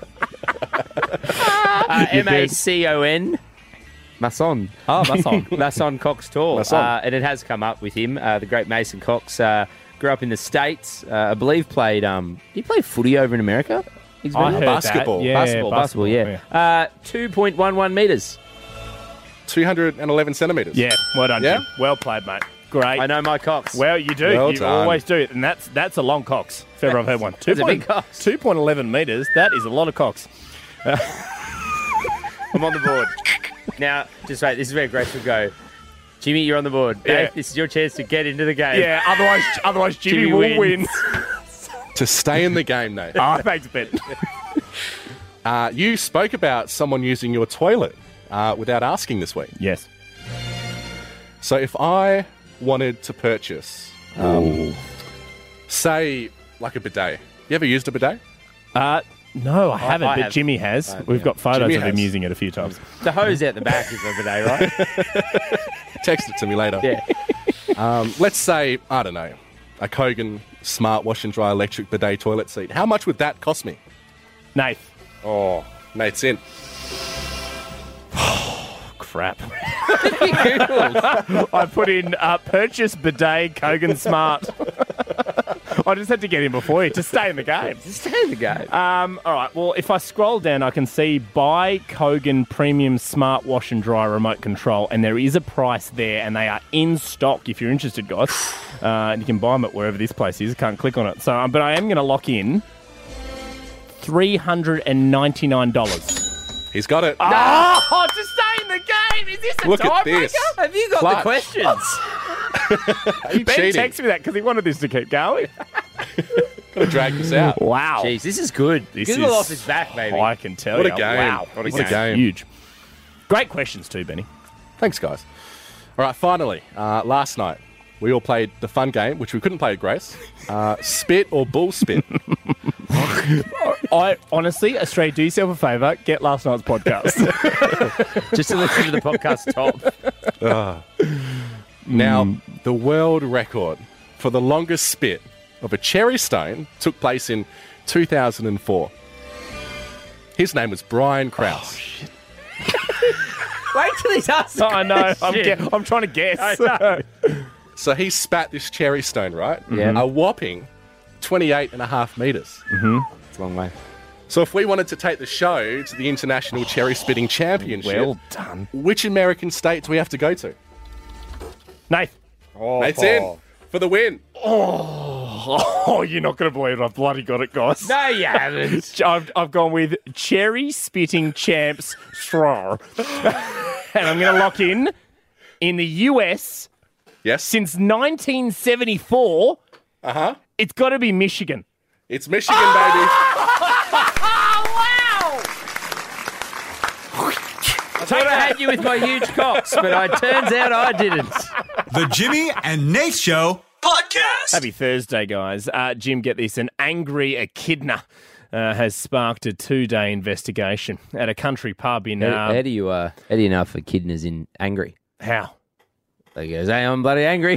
Uh, You M A C O N. Masson. Oh, Masson. Masson Cox tall. Masson. Uh, and it has come up with him, uh, the great Mason Cox. Uh, grew up in the States. Uh, I believe played... Um, he played footy over in America? He's I been- heard Basketball. that. Yeah, basketball, basketball, yeah. Uh, two point one one metres. two hundred eleven centimetres. Yeah, well done, Yeah? Jim. Well played, mate. Great. I know my Cox. Well, you do. Well you done. always do. And that's that's a long Cox, if ever I've heard one. That's a big Cox. two point one one metres, that is a lot of Cox. I'm on the board. Now, just wait, this is where Grace will go. Jimmy, you're on the board. Yeah. Dave, this is your chance to get into the game. Yeah, otherwise otherwise Jimmy, Jimmy will wins. win. To stay in the game, Nate. Ah, thanks, Ben. Uh, you spoke about someone using your toilet uh, without asking this week. Yes. So if I wanted to purchase, um, say, like a bidet. You ever used a bidet? Uh, no, I haven't, I but have. Jimmy has. I have, We've yeah. got photos Jimmy of him has. using it a few times. The hose out the back is over day, right? Text it to me later. Yeah. Um, let's say, I don't know, a Kogan Smart Wash and Dry Electric Bidet toilet seat. How much would that cost me? Nath. Oh, Nate's in. crap. I put in uh, purchase bidet Kogan Smart. I just had to get in before you to stay in the game. Stay in the game. Um, all right. Well, if I scroll down, I can see buy Kogan Premium Smart Wash and Dry Remote Control, and there is a price there, and they are in stock if you're interested, guys. Uh, and you can buy them at wherever this place is. I can't click on it. So, um, but I am going to lock in three hundred ninety-nine dollars. He's got it. Oh, to stay in the game. Is this a Look at tiebreaker? this. Have you got Clutch. the questions? Are you Ben cheating? texted me that because he wanted this to keep going. Gotta drag this out. Wow. Jeez, this is good. This Giggle is- off his back, baby. I can tell What a you. game. Wow. What a This is game. Huge. Great questions too, Benny. Thanks, guys. All right, finally, uh, last night we all played the fun game, which we couldn't play at Grace. Uh, spit or bull spit. I honestly, Australia, do yourself a favour, get last night's podcast. Just to listen to the podcast top. Ah. Now, the world record for the longest spit of a cherry stone took place in two thousand four. His name was Brian Krause. Wait till he's asked. I know. I'm, Shit. ge- I'm trying to guess. I know. So he spat this cherry stone, right? Yeah. A whopping twenty-eight and a half metres. Mm-hmm. It's a long way. So if we wanted to take the show to the International Cherry Spitting Championship, Well done. which American state do we have to go to? Nath. Nate's in for the win. Oh, oh, you're not going to believe it. I've bloody got it, guys. No, you haven't. I've, I've gone with Cherry Spitting Champs Straw. And I'm going to lock in in the U S. Yes. Since nineteen seventy-four, Uh-huh. it's got to be Michigan. It's Michigan, baby. I thought I had you with my huge cocks, but it turns out I didn't. The Jimmy and Nate Show podcast. Happy Thursday, guys. Uh, Jim, get this. An angry echidna uh, has sparked a two-day investigation at a country pub in... How, Uh, how do you uh, how do you know if a echidna's in angry? how? They goes, hey, I'm bloody angry.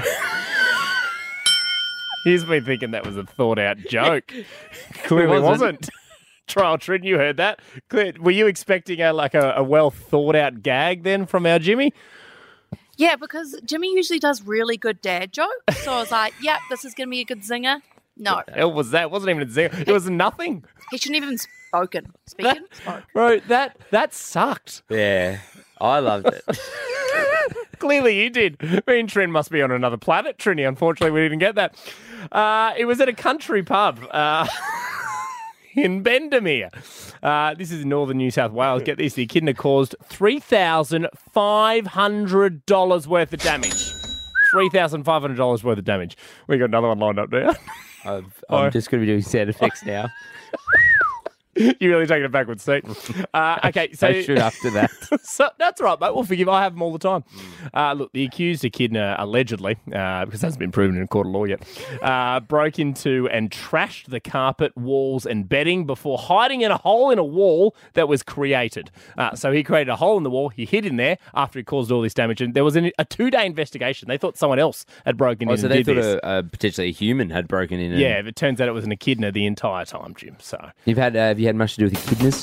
He's been thinking that was a thought-out joke. Clearly It wasn't. wasn't. Trial Trin, you heard that. Cle- Were you expecting a, like a, a well-thought-out gag then from our Jimmy? Yeah, because Jimmy usually does really good dad jokes. So I was like, yep, this is going to be a good zinger. No. Hell was that? It wasn't even a zero. It was nothing. He shouldn't even spoken. Speaking? Spoke. Bro, that that sucked. Yeah, I loved it. Clearly you did. Me and Trin must be on another planet, Trini. Unfortunately, we didn't get that. Uh, it was at a country pub uh, in Bendemeer. Uh, this is in northern New South Wales. Get this. The echidna caused three thousand five hundred dollars worth of damage. three thousand five hundred dollars worth of damage. We got another one lined up there. I've, I'm just going to be doing sound effects now. You're really taking it backwards, Steve. Uh, okay, so I should after that. so that's all right, mate. We'll forgive. I have them all the time. Uh, look, the accused echidna allegedly, uh, because it hasn't been proven in a court of law yet, uh, broke into and trashed the carpet, walls, and bedding before hiding in a hole in a wall that was created. Uh, so he created a hole in the wall. He hid in there after he caused all this damage, and there was an, a two-day investigation. They thought someone else had broken Oh, in so and they did thought this. a, a, potentially a human had broken in. And Yeah, but it turns out it was an echidna the entire time, Jim. So You've had, uh, have you had much to do with echidnas?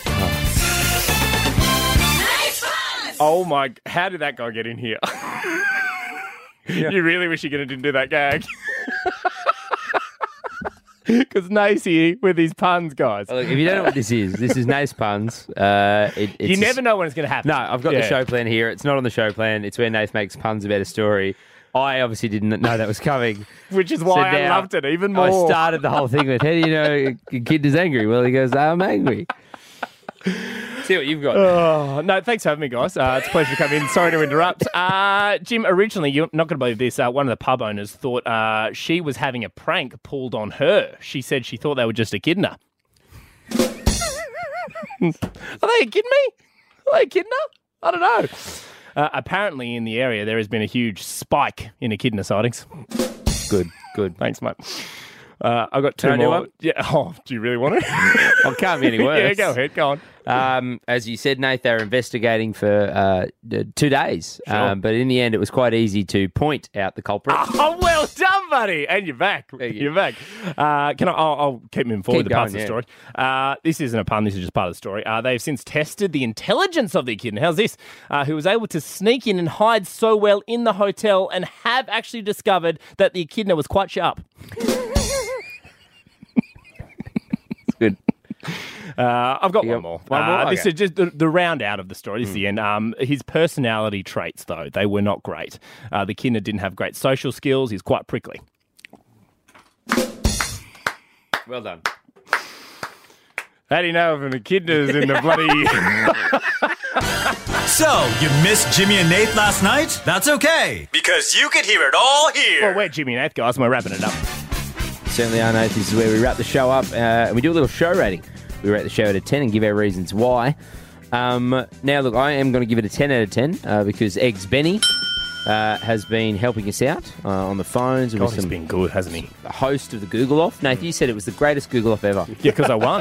Oh my! How did that guy get in here? You really wish you could have didn't do that gag. Because Nace here with his puns, guys. Look, if you don't know what this is, this is Nace Puns. Uh, it, it's You never know when it's going to happen. No, I've got Yeah. the show plan here. It's not on the show plan. It's where Nath makes puns about a story. I obviously didn't know that was coming. Which is why I now loved it even more. I started the whole thing with, how do you know a kid is angry? Well, he goes, I'm angry. See what you've got. Oh, no, thanks for having me, guys. Uh, it's a pleasure to come in. Sorry to interrupt. Uh, Jim, originally, you're not going to believe this, uh, one of the pub owners thought uh, she was having a prank pulled on her. She said she thought they were just echidna. Are they kidding me? Are they echidna? I don't know. Uh, apparently, in the area, there has been a huge spike in echidna sightings. Good, good. Thanks, mate. Uh, I've got two Can I do more. one? Yeah. Oh, do you really want to? Oh, it can't be any worse. Yeah, go ahead. Go on. Um, as you said, Nate, they were investigating for uh, d- two days. Sure. Um, but in the end, it was quite easy to point out the culprit. Oh, well done, buddy. And you're back. Thank you. You're back. Uh, can I, I'll, I'll keep moving forward Keep with the parts going, of the story. Uh, this isn't a pun. This is just part of the story. Uh, they've since tested the intelligence of the echidna. How's this? Uh, who was able to sneak in and hide so well in the hotel and have actually discovered that the echidna was quite sharp. It's good. Uh, I've got You one got more. one more? Uh, This Okay. is just the, the round out of the story. This is the end. Um, his personality traits, though, they were not great. Uh, the echidna didn't have great social skills. He's quite prickly. Well done. How do you know if an echidna's in the bloody... So, you missed Jimmy and Nate last night? That's okay, because you could hear it all here. Well, we're Jimmy and Nate, guys, and we're wrapping it up. Certainly are, Nate. This is where we wrap the show up uh, and we do a little show rating. We rate the show out of ten and give our reasons why. Um, now, look, I am going to give it a ten out of ten uh, because Eggs Benny uh, has been helping us out uh, on the phones. God, with he's some been good, hasn't he? A host of the Google Off. Nathan, you said it was the greatest Google Off ever. Yeah, because I won.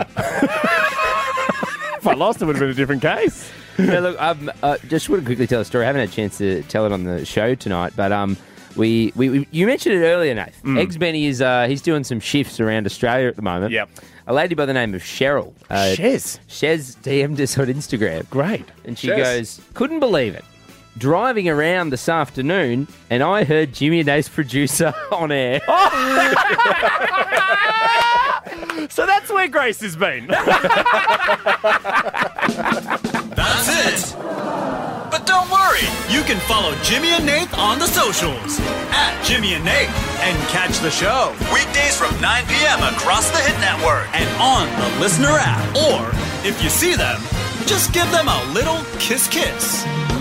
If I lost, it would have been a different case. Now, look, I uh, just want to quickly tell a story. I haven't had a chance to tell it on the show tonight, but um, we, we, we you mentioned it earlier, Nath. Mm. Eggs Benny is uh, he's doing some shifts around Australia at the moment. Yep. A lady by the name of Cheryl. Uh, Shez. Shez D M'd us on Instagram. Great. And she Shez. goes, couldn't believe it. Driving around this afternoon, and I heard Jimmy and Nate's producer on air. So that's where Grace has been. That's it. But don't worry, you can follow Jimmy and Nate on the socials at Jimmy and Nate and catch the show weekdays from nine p.m. across the Hit Network and on the Listener app. Or if you see them, just give them a little kiss kiss.